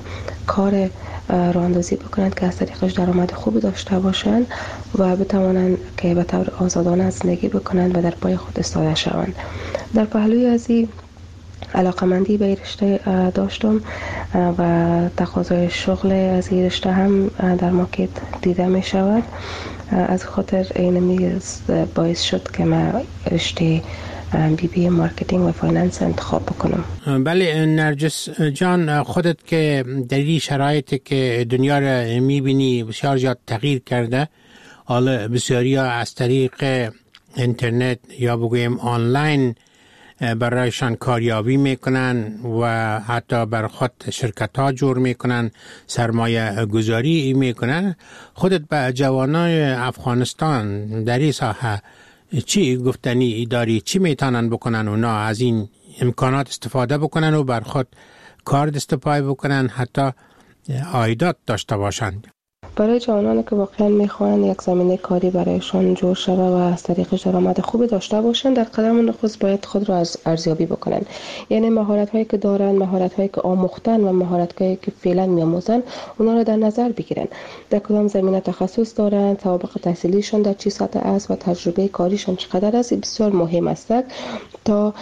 کار راه اندازی بکنند که از طریقش درآمد خوبی داشته باشند و بتوانند که به طور آزادانه زندگی بکنند و در پای خود ایستاده شوند. در پهلوی از این علاقمندی به این رشته داشتم و تقاضای شغل از این رشته هم در مارکت دیده می شود. از خاطر این باعث شد که من رشته بی بی مارکتینگ و فایننس انتخاب بکنم. بله نرجس جان، خودت که در این شرایطی که دنیا را میبینی بسیار زیاد تغییر کرده، حالا بسیاری ها از طریق اینترنت یا بگویم آنلاین برایشان کاریابی میکنن و حتی بر خود شرکت ها جور میکنن، سرمایه گذاری میکنن. خودت به جوانان افغانستان در این ساحه چی گفتنی داری؟ چی میتونن بکنن اونا از این امکانات استفاده بکنن و بر خود کار دستپای بکنن، حتی عایدات داشته باشند؟ برای جوانانی که واقعا میخوان یک زمینه کاری برایشان جور شود و از طریقش درآمد خوبی داشته باشند، در قدم نخست باید خود را از ارزیابی بکنن. یعنی مهارت هایی که دارن، مهارت هایی که آموختن و مهارت هایی که فعلا میآموزن، اونا را در نظر بگیرن. در کدام زمینه تخصص دارن، سابقه تحصیلیشون در چه سطح است و تجربه کاریشون چقدر است. بسیار مهم است تا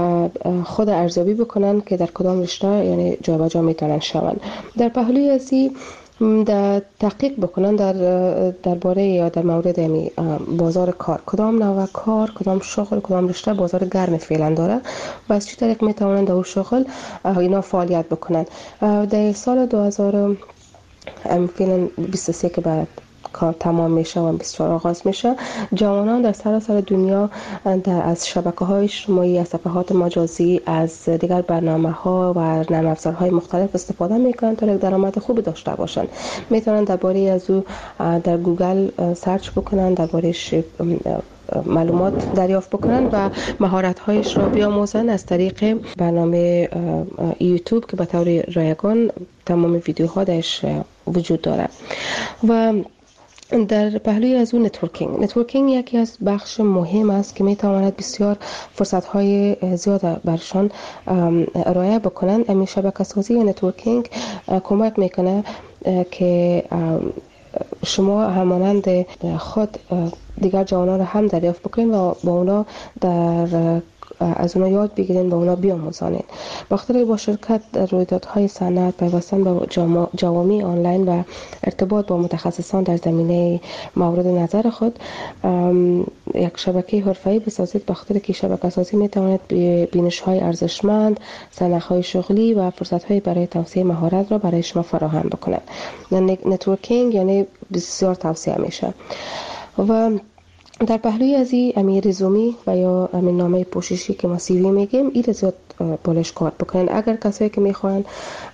خود ارزیابی بکنن که در کدام رشته یعنی جابجا میتونن شون. در پهلوی ازی در تحقیق بکنن در درباره یا در مورد یعنی بازار کار، کدام نوع کار، کدام شغل، کدام رشته بازار گرم فعلا داره و از چه طریق میتونن در اون شغل اینا فعالیت بکنن. در سال دو هزار فعلا بیست و سه که بعد کار تمام میشه و بیست و چهار آغاز میشه، جوانان در سراسر دنیا در از شبکه‌های اجتماعی، از صفحات مجازی، از دیگر برنامه‌ها و نرم افزارهای مختلف استفاده میکنن تا یک درآمد خوبی داشته باشن. میتونن درباره از او در گوگل سرچ بکنن، درباره‌اش معلومات دریافت بکنن و مهارت‌هایش را بیاموزن از طریق برنامه یوتیوب که به طور رایگان تمام ویدیوها درش وجود داره. و در پهلوی از اون نتورکینگ نتورکینگ یکی از بخش مهم است که میتواند بسیار فرصت‌های زیاد برشان ارائه بکنن. همین شبکه‌سازی و نتورکینگ کمک میکنه که شما همانند خود دیگر جوانان را هم دریافت بکنین و با اونا در از اونا یاد بگیرین و اونا بیاموزانین. بخاطر با شرکت در رویدادهای صنعت، پیوستن به جوامع آنلاین و ارتباط با متخصصان در زمینه مورد نظر خود یک شبکه حرفه‌ای بسازید. بخاطر که شبکه سازی میتواند بینش‌های ارزشمند، سنخ‌های شغلی و فرصت‌های برای توسعه مهارت را برای شما فراهم بکنند. نتورکینگ یعنی بسیار توسعه میشه. و در پهلوی از این امی رزومی و یا امی نامه پوششی که ما سی وی میگیم، این زیاد بالش کار بکنن. اگر کسایی که میخوان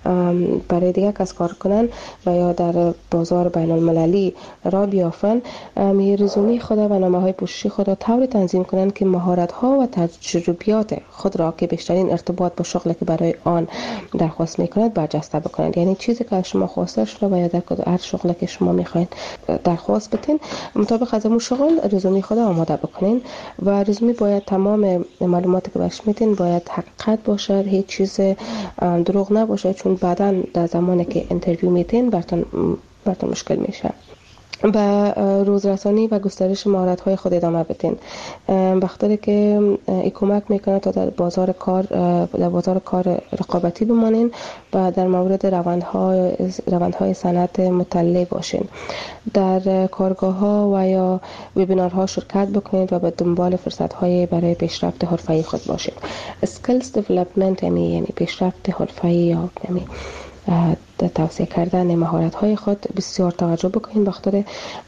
برای دیگه کس کار کنن و یا در بازار بین المللی را بیافن، امی رزومی خود و نامه های پوششی خود را طوری تنظیم کنن که مهارت ها و تجربیات خود را که بیشترین ارتباط با شغلی که برای آن درخواست میکنند برجسته بکنند. یعنی چیزی که شما خواسته شده و یا در هر شغلی که شما میخواین درخواست بدین، مطابق از اون شغل رزومی خود آماده بکنین. و رزومی باید تمام معلوماتی که بهش میدین باید حقیقت باشه، هیچ چیز دروغ نباشه، چون بعداً در زمانی که اینترویو میدین براتون براتون مشکل میشه. به روزرسانی و گسترش مهارت‌های خود ادامه بدین. بخاطر که این کمک میکنه تا در بازار کار در بازار کار رقابتی بمانین و در مورد روندهای روندهای صنعت مطلع باشین. در کارگاه‌ها و یا وبینارها شرکت بکنید و به دنبال فرصت‌های برای پیشرفت حرفه‌ای خود باشید. اسکیلز دیولپمنت یعنی پیشرفت حرفه‌ای یا یعنی توسعه کردن مهارت‌های خود بسیار توجه بکنید. بخاطر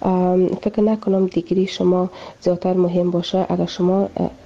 فکر نکنم دیگری شما زیادتر مهم باشه. اگر شما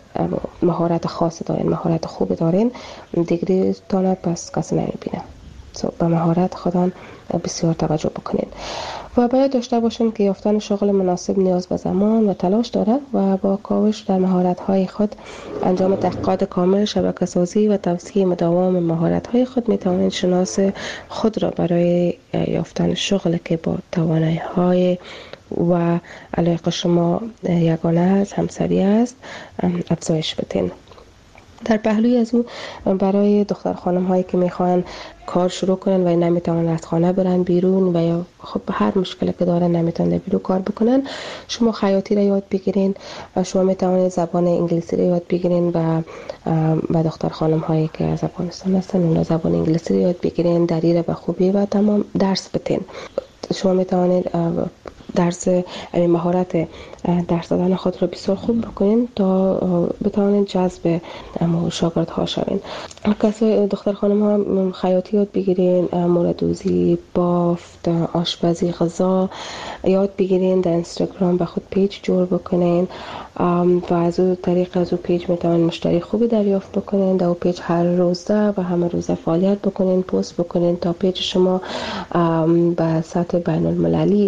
مهارت خاص دارین، مهارت خوب دارین، دیگری تانه پس کسی نمیبینه. so, به مهارت خودان بسیار توجه بکنید و باید داشته باشین که یافتن شغل مناسب نیاز به زمان و تلاش دارد و با کاوش در مهارت‌های خود، انجام تحقیقات کامل، شبکه‌سازی و توسعه مداوم مهارت‌های خود می‌توانید شناس خود را برای یافتن شغلی که با توانایی‌های و علاقه شما یگانه است، همسری است، افزایش بدین. در پهلوی از او برای دختر خانم هایی که میخوان کار شروع کنن و نمیتونن از خانه برن بیرون و یا خب هر مشکلی که دارن نمیتونن بیرون کار بکنن، شما خیاطی را یاد بگیرین و شما میتونید زبان انگلیسی را یاد بگیرین و و دختر خانم هایی که از افغانستان هستن اونا زبان انگلیسی را یاد بگیرین، دری را به خوبی و تمام درس بتین. شما میتونید درس این مهارت درس دادن خود را بسیار خوب بکنین تا بتوانید جذب شاگردها شوین. کسای دختر خانم ها خیاطی یاد بگیرین، موردوزی، بافت، آشپزی، غذا یاد بگیرین، در اینستاگرام به خود پیج جور بکنین و از او طریق از او پیج میتوانید مشتری خوبی دریافت بکنین. در او پیج هر روزه و همه روزه فعالیت بکنین، پست بکنین تا پیج شما به سطح بین المللی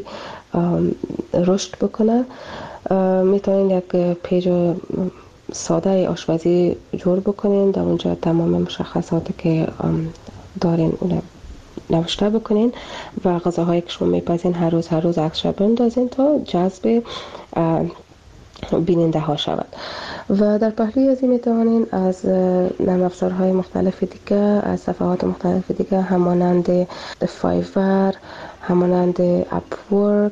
رشد بکنه. میتونین یک پیج ساده آشپزی جور بکنین، در اونجا تمام مشخصاتی که دارین اون نوشته بکنین و غذاهایی که شما میپزین هر روز هر روز عکسش بندازین تا جذب بیننده ها شود. و در پهلوی از این میتوانین از نرم افزارهای مختلف دیگه، از صفحات مختلف دیگه همانند فایور، همانند اپورک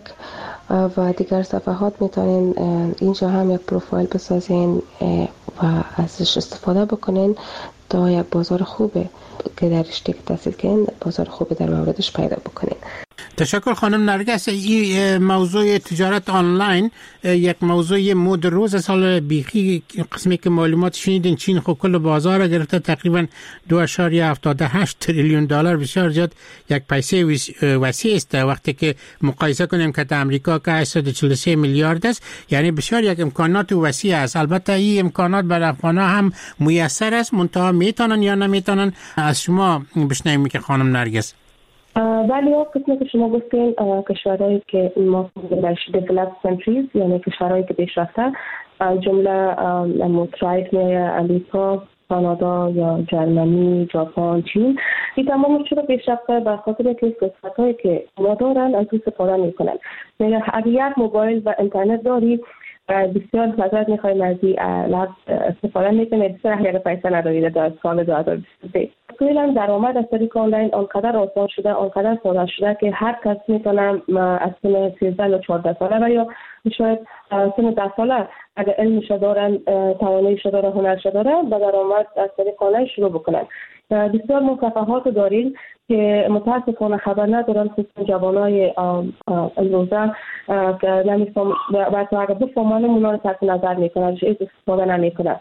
و دیگر صفحات میتونین اینجا هم یک پروفایل بسازین و ازش استفاده بکنین تا یک بازار خوبه که در رشته که تحصیل کنین بازار خوبه در موردش پیدا بکنین. تشکر خانم نرگس. این موضوع تجارت آنلاین یک موضوع مد روز سال بیخی قسمی که معلومات شنیدین چین خب کل بازار را گرفته، تقریبا دو اشاریه هفتاد و هشت تریلیون دلار، بسیار زیاد یک پیسه وسیع است. وقتی که مقایسه کنیم که در امریکا که هشتصد و چهل و سه میلیارد است، یعنی بسیار یک امکانات وسیع است. البته این امکانات برای افغان‌ها هم میسر است، منتها میتونن یا نمیتونن. از شما بشنویم که خانم نرگس. ولی ها قسمی که شما گفتین کشورهایی که ما بهش developed countries یعنی کشورهایی که پیشرفته، جمله مترایف میایه امریکا، کانادا یا جرمنی، ژاپن، چین، این تمام چرا پیشرفته به خاطر که فرصتایی که ما دارن از اون استفاده میکنن. یعنی اگر یک موبایل و اینترنت داری بسیار نظرت میخوای نزدی استفاده میکنه، بسیار اگر پیسه ندارید در سال دو هزار و بیست و سه. کلا درآمد از طریق آنلاین آنقدر آسان شده، آنقدر ساده شده که هر کس میتونه از سن سیزده یا چهارده ساله و یا شاید سن ده ساله اگر علمش دارن، تواناییش داره، هنرش داره، به درآمد از طریق آنلاین شروع بکنن. بسیار مصفحات داریم که متاسفانه خبر ندارن خصوصا جوانای امروزه که نمیفهم و اگر بفهمن اونا رو تحت نظر میکنن، هیچ استفاده نمیکنن.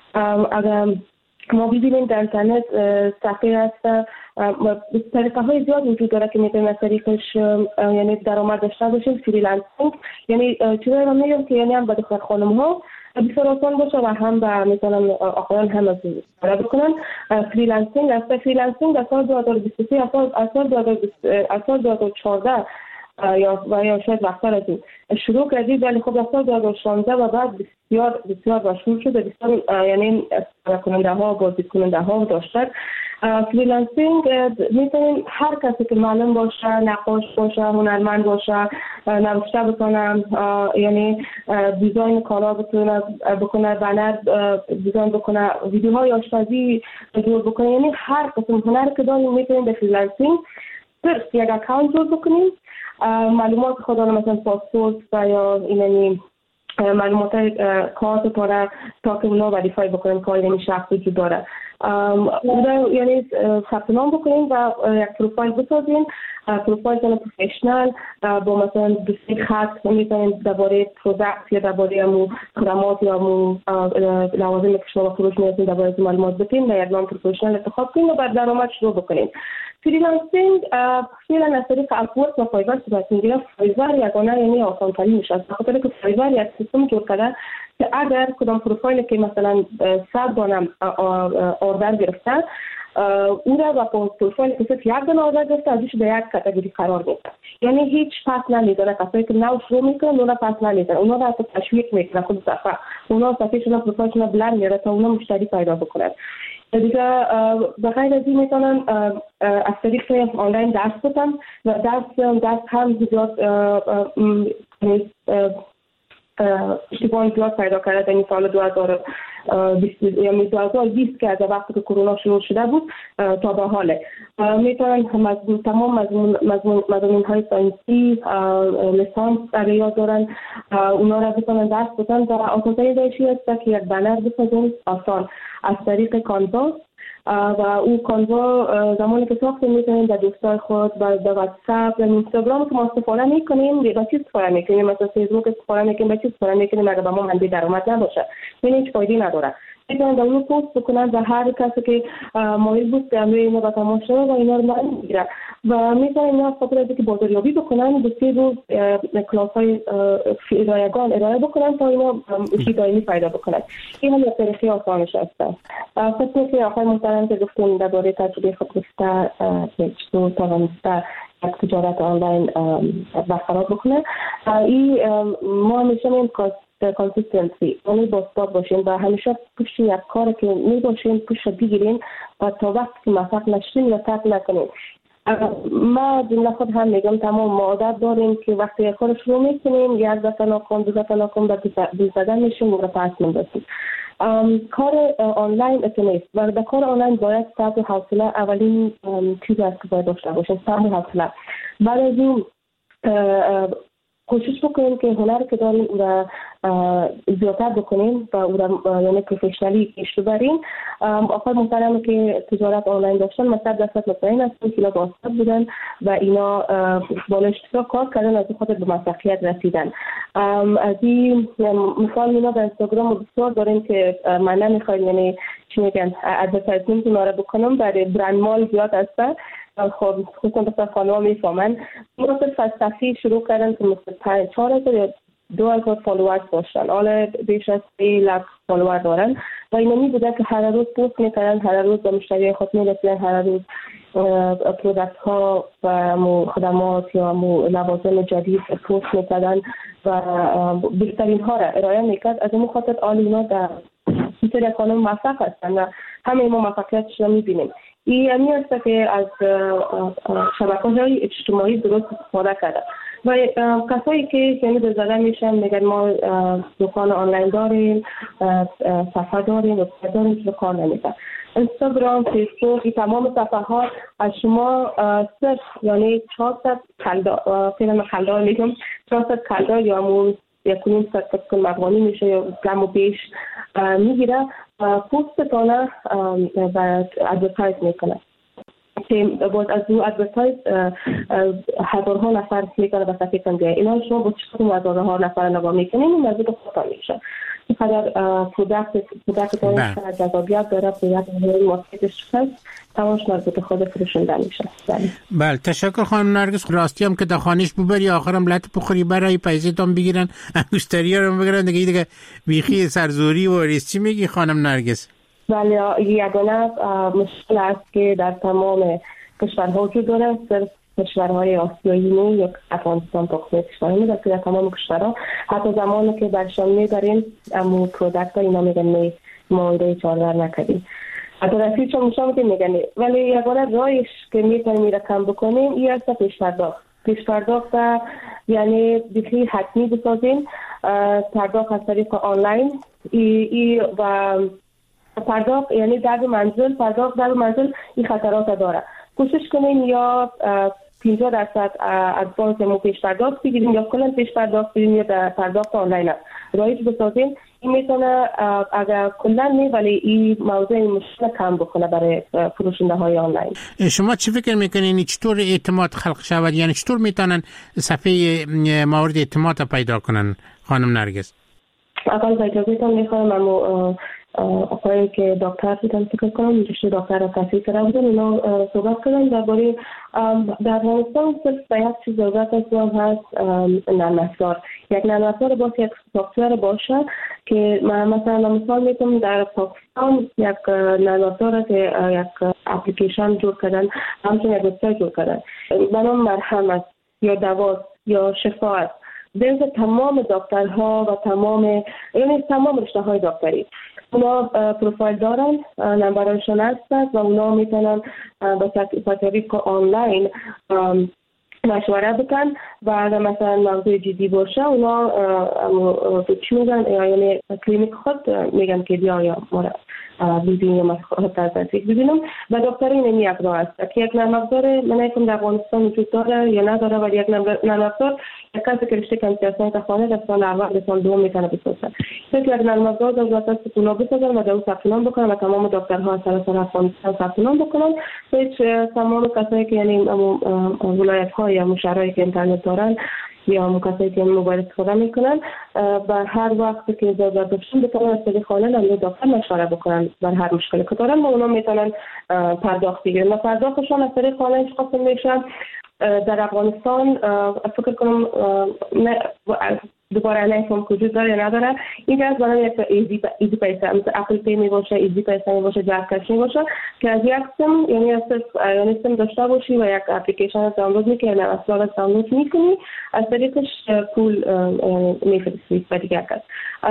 اگر ما ببینیم در اینترنت صفحه هست، طریقه های زیاد وجود داره که میتونیم از طریقش یعنی درآمد داشته باشیم. فریلنسینگ یعنی چیزایی رو میگم که یعنی هم به دختر خانم ها بسیار آسان باشه و هم به میتونن آقایان هم از این استفاده بکنن. فریلنسینگ است. فریلنسینگ در سال دو هزار و بیست و سه از سال دو هزار و چهارده یا و یا شاید وقت‌تر از این شروع کردید، ولی خب در سال دو هزار و شانزده و بعد بسیار بسیار مشهور شده، بسیار یعنی استفاده کننده ها بازدید کننده ها داشته. فریلنسینگ میتونیم هر کسی که معلم باشه، نقاش باشه، هنرمند باشه، نوشته بکنه، یعنی دیزاین کالا بتونه بکنه، بنر دیزاین بکنه، ویدیوهای آشپزی جور بکنه، یعنی هر قسم هنر که داریم میتونیم به فریلنسینگ صرف یک اکانت جور بکنیم، معلومات خود را مثلا پاسپورت و یا ایننی معلومات کارت پاره تا که اونا وریفای بکنیم که این شخص وجود داره. اونا یعنی ثبت نام بکنیم و یک پروفایل بسازیم، پروفایل کنه پروفیشنال با مثلا دوستی خط میتونیم درباره پروداکت یا درباره امو خدمات یا امو لوازم که شما فروش می‌کنید درباره معلومات بدین و یک نام پروفیشنال انتخاب کنیم و بعد درآمد شروع بکنیم. فریلنسینگ فعلا از طریق اپورک و فایور صورت میگیره. فایور یگانه یعنی آسان ترین میشه، به خاطر که فایور یک سیستم جور کرده که اگر کدام پروفایلی که مثلا صد دانه اوردر گرفته او را با پروفایل که صرف یک دانه اوردر گرفته ازش به یک کاتگوری قرار میده، یعنی هیچ پس نمیدونه. کسایی که نو شروع میکنن اونا پس نمیدونه، اونا را تشویق میکنه خود صفحه، اونا صفحه شده پروفایلشون بلند میاره تا اونا مشتری پیدا بکنن. دیگه به غیر از این میتونن از طریق آنلاین درس بدن و درس درس هم زیاد اشتباه زیاد پیدا کرده در این سال دو هزار و یا دو هزار و بیست که از وقتی که کرونا شروع شده بود تا به حال میتونن مضمون تمام مضمون مضمون مضمون های ساینسی لیسانس در یاد دارن، اونا را بتونن درس بدن و آسان‌ترین روشی است که یک بنر بسازن آسان از طریق کانوا و او کانوا زمانی که ساخته میتونیم در دوستای خود و در واتساپ و اینستاگرام که ما استفاده میکنیم به چیز استفاده میکنیم، مثلا فیسبوک استفاده میکنیم به چیز استفاده میکنیم اگر به ما منبع درآمد نباشه این هیچ فایده نداره. میتونن در اون پست بکنن و هر کسی که مایل بود که امروی اینا با تماشا و اینا رو من میگیرن و میتونن اینا خاطر از که بازاریابی بکنن به سه روز کلاس های رایگان ارائه بکنن تا اینا ایشی دائمی پیدا بکنن. این هم یک طریقه آسانش هستن. فکر که آقای محترم که گفتون درباره تجربه خود گفته که چطور توانسته یک تجارت آنلاین برقرار بکنه، این ما همیشه میم کانسیستنسی یعنی باستاب باشیم و همیشه پشت یک کار که می باشیم پشت بگیریم و تا وقت که موفق نشیم و ترک نکنیم. ما جمله خود هم میگم تمام ما عادت داریم که وقتی یک کار شروع میکنیم یک دفعه ناکام دو دفعه ناکام و دل زدن میشیم و پس میندازیم. کار آنلاین اتنیست و در کار آنلاین باید صبر و حوصله اولین چیز است که باید داشته باشیم، صبر و حوصله. بعد از این کوشش بکنیم که هنر که داریم او را زیادتر بکنیم و او را یعنی پروفشنالی پیش ببریم. آقای محترم که تجارت آنلاین داشتن مثلا دست مطمئن هستن که اینا باستاب بودن و اینا بالا اشتراک کار کردن از خاطر به موفقیت رسیدن. از این مثال اینا در اینستاگرام بسیار داریم که من نمیخوایم یعنی چی میگن ادورتایزمنت اونا را بکنم برای برند مال زیاد هستن. خب خصوصا بسیار خانوها میفهمن مثل فلسفی شروع کردن که مثل پنج چهار هزار یا دو هزار فالوورز داشتن، حالا بیش از سه لک فالوور دارن و اینا می بودن که هر روز پست میکنن، هر روز به مشتری خود میرسیدن، هر روز پرودکت ها و خدمات یا لوازم جدید پست میکردن و بهترین ها را ارائه میکرد. از اون خاطر آل اینا در سری خانم موفق هستن و همه ما موفقیتش را میبینیم. این همی است که از شبکه‌های اجتماعی درست استفاده کرده و کسایی که یعنی به زدن میشن میگن ما دکان آنلاین داریم، صفحه داریم، وبسایت داریم که کار نمیکنه. اینستاگرام، فیسبوک، این تمام صفحات از شما صرف یعنی چهارصد کلدار فیلم کلدار میگم چهارصد کلدار یا همون یک و نیم صد کن مقانی میشه یا کم و بیش میگیره پوستتانه و ادورتایز میکنه که باید از اون ادورتایز هزارها نفر میکنه و صفحه کن بیایی. اینا شما با چطور هزارها نفر نگاه میکنیم این نزدیک خودتان میشه. اینقدر پرودکت پرودکت داریم که جذابیت داره، پرودکت مارکتش هست تمامش نزدیک خود فروشنده میشه. بله تشکر خانم نرگس. راستی هم که در خانهش ببری آخرم لط بخوری برای پیسه‌تون بگیرن مشتری‌ها رو بگیرن دیگه دیگه بیخی سرزوری و ریستی میگی خانم نرگس. بله یگانه مشکل است که در تمام کشورها وجود داره، صرف کشورهای آسیایی نه یا افغانستان تا خود کشورها میدن که در تمام کشورها حتی زمانی که برشان میبریم امو پرودکت ها اینا میگن نه ما ایده چارور نکردیم حتی رسید چون مشام که میگن ولی یگانه رایش که میتونیم این رقم بکنیم این است پیش پرداخت پیش پرداخت یعنی بخی حتمی بسازیم پرداخت از طریق آنلاین ای, ای و پرداخت یعنی در منزل پرداخت در منزل این خطرات داره. کوشش کنیم یا پنجاه درصد از بانکمون پیش پرداخت بگیریم یا کلا پیش پرداخت بگیریم یا در پرداخت آنلاین رایج بسازیم. این میتونه اگر کلا نه ولی این موضوع مشکل کم بکنه برای فروشنده های آنلاین. شما چی فکر میکنین چطور اعتماد خلق شود؟ یعنی چطور میتونن صفحه مورد اعتماد پیدا کنن خانم نرگس؟ اول اجازهتون میخوام اما آقایی که دکتر بودن فکر کنم رشته دکتر را تحصیل کرده بودن اونا صحبت کردن درباره در افغانستان صرف به یک چیز ضرورت هست نرم افزار. یک نرم افزار باشه یک سافتور باشه که مثلا مثال میتونم در پاکستان یک نرم افزار که یک اپلیکیشن جور کردن همچنین یک وبسایت جور کردن به نام مرهم است یا دوا یا شفا است بین تمام دکترها و تمام یعنی تمام رشته های دکتری اونا پروفایل دارن نمبرشون هست و اونا میتونن با طریق آنلاین مشوره بکن و اگر مثلا موضوع جدی باشه اونا چی میگن، یعنی کلینیک خود میگن که بیا یا مورا ببینیم یا خود تازیک ببینم و دکتر این این یک راه است که یک نرم افزار من ایکم در افغانستان وجود داره یا نداره، ولی یک نرم افزار یک کسی که رشته کامپیوتر ساینس خانه در سال اول به سال دوم میتونه بسازه. یک نرم افزار در واسط اونا بسازن و در اون ثبت نام بکنن و تمام دکترها سراسر افغانستان ثبت نام بکنن. هیچ تمام کسایی که یعنی ولایت ها یا مشهرهایی که اینترنت دارن یا کسایی که موبایل استفاده میکنن بر هر وقت که ضرورت داشتن بتونن از طریق آنلاین هم دکتر مشوره بکنن بر هر مشکلی که دارن و اونا میتونن پرداخت بگیرن و پرداختشون از طریق آنلاین قسم میشن. در افغانستان فکر کنم دوباره نمی‌فهم وجود داره یا نداره. این از برای یک ایزی ایزی پیسه مثل اپل پی می باشه، ایزی پیسه می باشه، جاک کش می باشه که از یک سیم یعنی از یعنی سیم داشته باشی و یک اپلیکیشن دانلود می‌کنی یا اصلا دانلود می‌کنی از طریقش پول می‌فرستی به دیگر کس.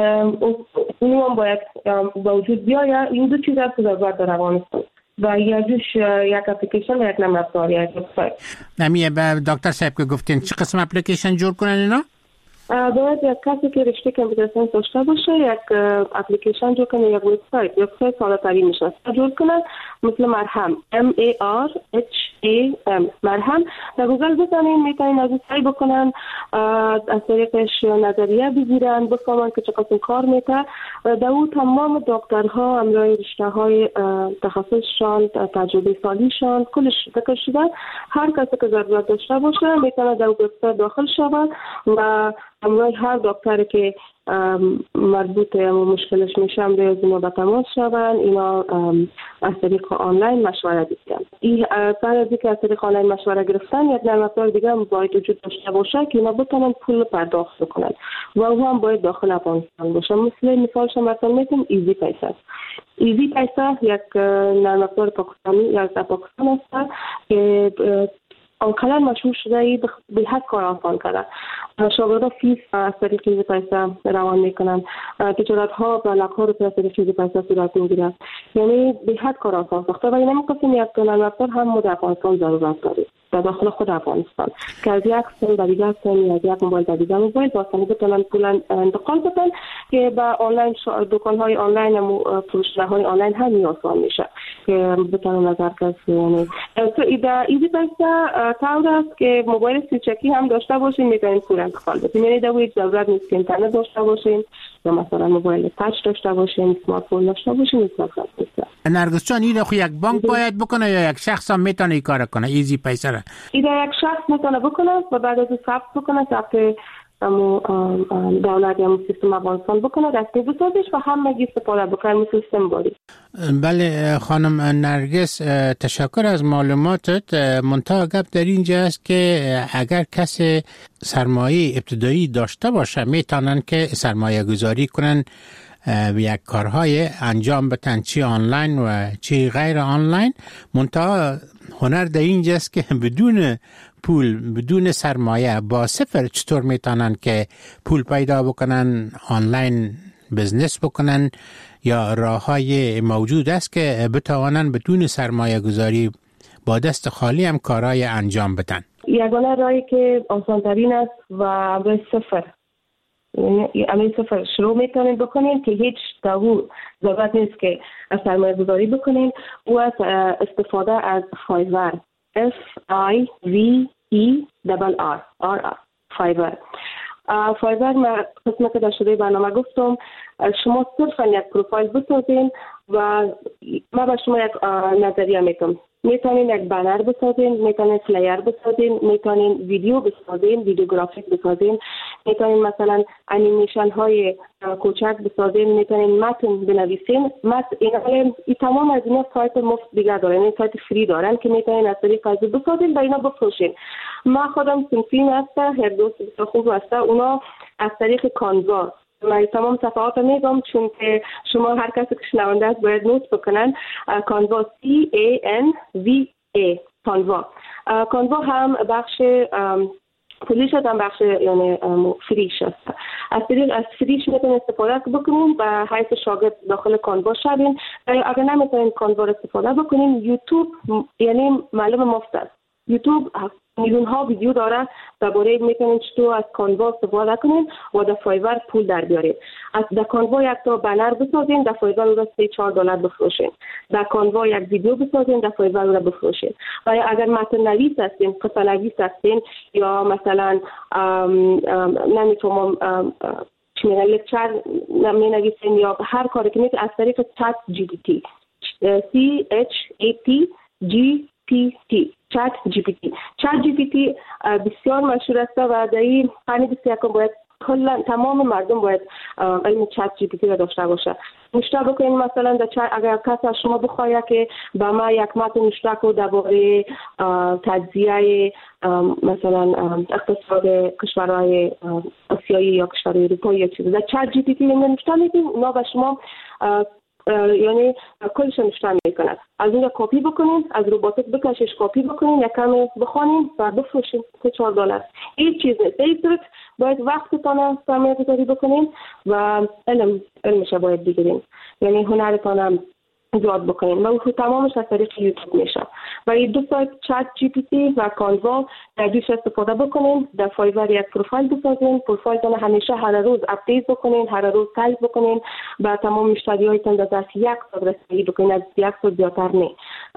اونو هم باید با وجود بیاید. این دو چیز است که ضرورت داره افغانستان و یکیش یک اپلیکیشن و یک نرم افزار یا یک وبسایت. نمیه به دکتر صاحب که گفتین چه قسم اپلیکیشن جور کنن اینا؟ باید یک کسی که رشته کامپیوتر ساینس داشته باشه یک اپلیکیشن جور کنه، یک وبسایت یا وبسایت ساده ترین میشه جور کنه مثل مرهم M A R H A M مرهم. در گوگل بزنین میتونین از این سعی بکنن از طریقش نظریه بگیرن بفهمن که چه قسم کار میکنه. در اون تمام دکترها امرای رشته های تخصصشان تجربه سالیشان کلش ذکر شده. هر کسی که ضرورت داشته باشه میتونه در وبسایت داخل شود و امروز هر دکتری که مربوط به مشکلش میشه امروز اینا به تماس شدن، اینا از طریق آنلاین مشوره بگیرن. این بعد از اینکه از طریق آنلاین مشوره گرفتن یک نرم افزار دیگه هم باید وجود داشته باشه که اینا بتونن پول پرداخت کنن و او هم باید داخل افغانستان باشه. مثل مثالش مثلا میتونیم ایزی پیسه. ایزی پیسه یک نرم افزار پاکستانی یا از پاکستان است که آنقدر مشهور شده ای به حد کار آسان کرده. شاگردان فیس از طریق ایزی پیسه روان میکنن، تجارت ها و لک‌ها رو از طریق ایزی پیسه صورت میگیرن. یعنی به حد کار آسان ساخته و این نمی‌کنیم یک نرم افزار هم در افغانستان ضرورت داریم در داخل خود افغانستان که از یک سیم به دیگر سیم یا یک موبایل به دیگر موبایل با آسانی بتونن پول انتقال بدن که با آنلاین دکان‌های آنلاین و فروشگاه‌های آنلاین هم آسان میشه که بتونن نظر کسی. یعنی تو ایزی پیسه طور است که موبایل سیچکی هم داشته باشین میتونین پول انتقال بدین. یعنی در هیچ ضرورت نیست که اینترنت داشته باشین یا مثلا موبایل تاچ داشته باشین، اسمارت فون داشته باشین. مثلا نرگس جان این خو یک بانک باید بکنه یا یک شخص هم میتونه این کار کنه ایزی پیسه را؟ این یک شخص میتونه بکنه و بعد از ثبت بکنه ثبت امو دولت یا سیستم افغانستان بکنه دستی بسازش و هم مگی استفاده بکنه مثل سیمبولی. بله خانم نرگس تشکر از معلوماتت. منتها گپ در اینجا است که اگر کسی سرمایه ابتدایی داشته باشه میتونن که سرمایه گذاری کنن یک کارهای انجام بدن چی آنلاین و چی غیر آنلاین. منتها هنر در اینجاست که بدون پول بدون سرمایه با صفر چطور میتونن که پول پیدا بکنن، آنلاین بزنس بکنن یا راههای موجود است که بتوانن بدون سرمایه گذاری با دست خالی هم کارهای انجام بدن. یگانه راهی که آسان‌ترین است و به صفر یعنی صفر شروع میتونین بکنین که هیچ داو ضرورت نیست که از سرمایه گذاری بکنین و از استفاده از فایور F I V E R R R فایور. فایور ما قسمت که در شده برنامه گفتم شما صرفا یک پروفایل بسازین و ما به شما یک نظریه میتونم. میتونین یک بنر بسازین، میتونین فلایر بسازین، میتونین ویدیو بسازین، ویدیوگرافیک بسازین، میتونین مثلا انیمیشن های کوچک بسازین، میتونین متن بنویسین. متن این این تمام از اینا سایت مفت دیگه دارن، این سایت فری دارن که میتونین از طریق از بسازین و اینا بفروشین. ما خودم سنفین هسته هر دوست خوب هسته اونا از طریق کانوا من تمام صفحات میگم چون که شما هر کسی که شنونده است باید نوت بکنن. کانوا C A N V A کانوا. کانوا هم بخش پولیش هم بخش یعنی فریش است. از طریق از فریش میتونید استفاده بکنین و حیث شاگرد داخل کانوا شدین. اگر نمیتونین کانوا استفاده بکنین یوتیوب یعنی معلوم مفت است. یوتیوب میلیون ها ویدیو داره درباره میتونین چطور از کانوا استفاده کنین و در فایور پول در بیارین. از در کانوا یک تا بنر بسازین، در فایور او را سه چهار دلار بفروشین. در کانوا یک ویدیو بسازین، در فایور او را بفروشین. و اگر متن نویس هستین، قصه نویس هستین یا مثلا نمیتونم چی میگن لکچر می نویسین یا هر کاری که میتونین از طریق چت جی پی تی سی اچ ای تی جی پی تی چت جی پی تی چت جی پی تی بسیار مشهور است و در این قرن بیست و یکم باید کلا تمام مردم باید علم چت جی پی تی را داشته باشه. نشته بکنین مثلا در چت اگر کسی از شما بخواهد که به ما یک متن نشته کو درباره تجزیه مثلا اقتصاد کشورهای آسیایی یا کشورهای اروپایی یا چیزی در چت جی پی تی نشته میدین، اونا به شما یعنی کلش نشته میکنند. از اونجا کپی بکنین، از روباتک بکشش کپی بکنین، یک کمی بخونین و بفروشین سه چهار دلار. این چیز نیست. این صرف باید وقتتان سرمایه گذاری بکنین و علم علمش باید بگیرین، یعنی هنرتان زیاد بکنین و تمامش از طریق یوتیوب میشه. و این دو سایت چت جی پی تی و کانوا در دوش استفاده بکنین. در فایور یک پروفایل بسازین، پروفایلتان همیشه هر روز اپدیت بکنین، هر روز تایید بکنین با تمام مشتریایتان در ظرف یک سال رسیدگی بکنین، از یک سال زیادتر نه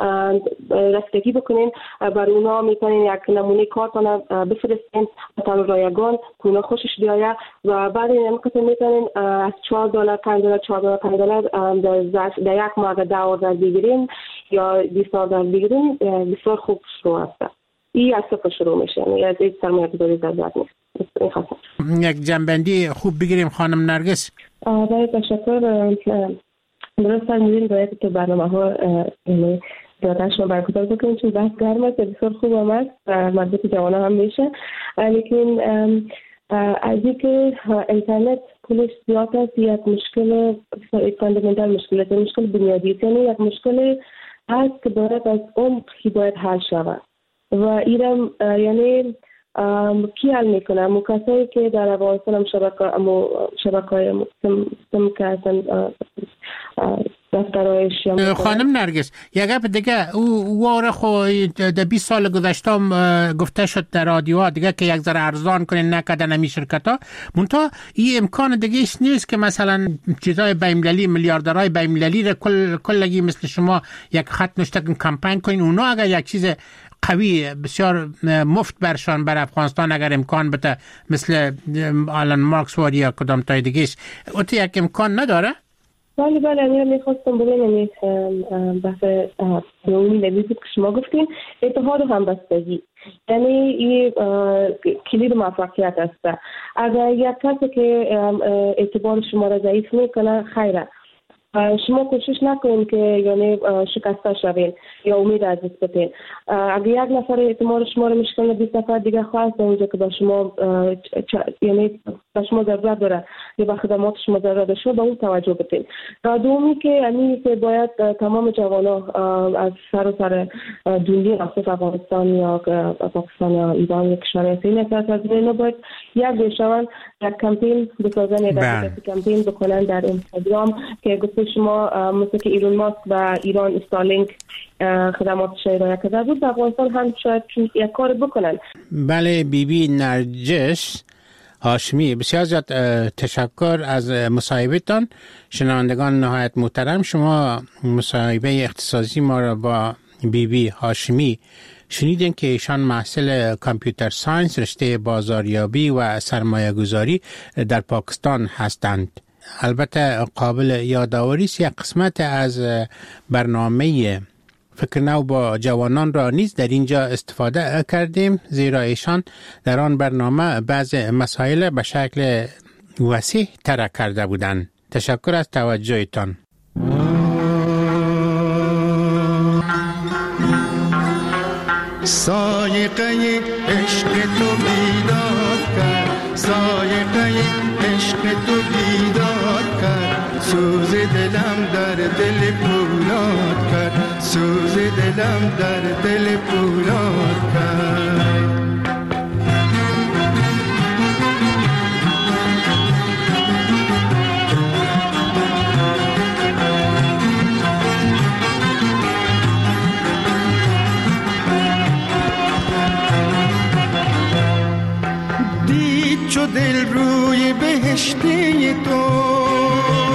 رسیدگی بکنین. بر اونا میتونین یک نمونه کارتان بفرستین تا رایگان که اونا خوشش بیاید و بعد این امکان میتونین از چهار دلار پنج دلار چهار دلار پنج دلار در یک ماه ده آذر بگیرین یا بیست آذر بگیرین، بسیار خوب شروع است. این از صفر شروع میشه، یعنی از یک سرمایه گذاری ضرورت نیست. یک جنبندی خوب بگیریم خانم نرگس. آره تشکر. درست فرمودین، باید تو برنامه ها داداشون برگزار بکنیم چون بحث گرم است، بسیار خوب آمد و مربوط جوان هم میشه. لیکن از اینکه اینترنت پولش زیاد است یک مشکل فاندامنتال مشکل است، مشکل بنیادی است، یعنی یک مشکل هست که باید از اون که باید حل شود و ایرم یعنی کی حل میکنه؟ امو کسایی که در افغانستان هم شبکه امو شبکه های سم که هستن خانم نرگس یک گپ دیگه او واره خو در بیست سال گذشته گفته شد در رادیوها دیگه که یک ذره ارزان کنین نکده نمی شرکت ها منتها این امکان دیگه ایش نیست که مثلا چیزای بین‌المللی میلیاردرهای بین‌المللی را کل کلگی مثل شما یک خط نوشته کمپین کنین، اونا اگر یک چیز قوی بسیار مفت برشان بر افغانستان اگر امکان بده مثل آلن مارکس واری یا کدام تای دیگهش اوت یک امکان نداره؟ بله بله امیره میخواستم بگم بحث نومی نویزی که شما گفتین اتحاد هم بستگی یعنی این کلید موفقیت است. اگر یک کسی که اعتبار شما را ضعیف میکنه خیره، شما کوشش نکنین که یعنی شکسته شوین یا امید از دست بدین. اگر یک نفر اعتماد شما رو میشکنه بیست نفر دیگه خواست اونجا که با شما یعنی با شما ضرورت داره یا با خدمات شما ضرورت داره شما به اون توجه بدین. دومی که یعنی که باید تمام جوانا از سر و سر دنیا نصف افغانستان یا پاکستان یا ایران یا کشورهای دیگه که از اینا باید یک بشون یک کمپین بسازن یا کمپین بکنن در اینستاگرام که شما مثل که ایران ماسک و ایران استارلینک خدماتش ارائه کرده بود در افغانستان هم شاید یک کار بکنن. بله بی بی نرجس هاشمی بسیار زیاد تشکر از مصاحبتان. شنوندگان نهایت محترم، شما مصاحبه اختصاصی ما را با بی بی هاشمی شنیدین که ایشان محصل کامپیوتر ساینس رشته بازاریابی و سرمایه گذاری در پاکستان هستند. البته قابل یادآوری است یک قسمت از برنامه فکر نو با جوانان را نیز در اینجا استفاده کردیم، زیرا ایشان در آن برنامه بعض مسائل به شکل وسیع طرح کرده بودند. تشکر از توجهتان. سایقه عشق تو بیدار کرد، سایقه عشق تو بیدار کرد، سوز دلم در دل پولاد کرد، سوز دلم در دل پولاد کرد. چو دل روی بهشتی تو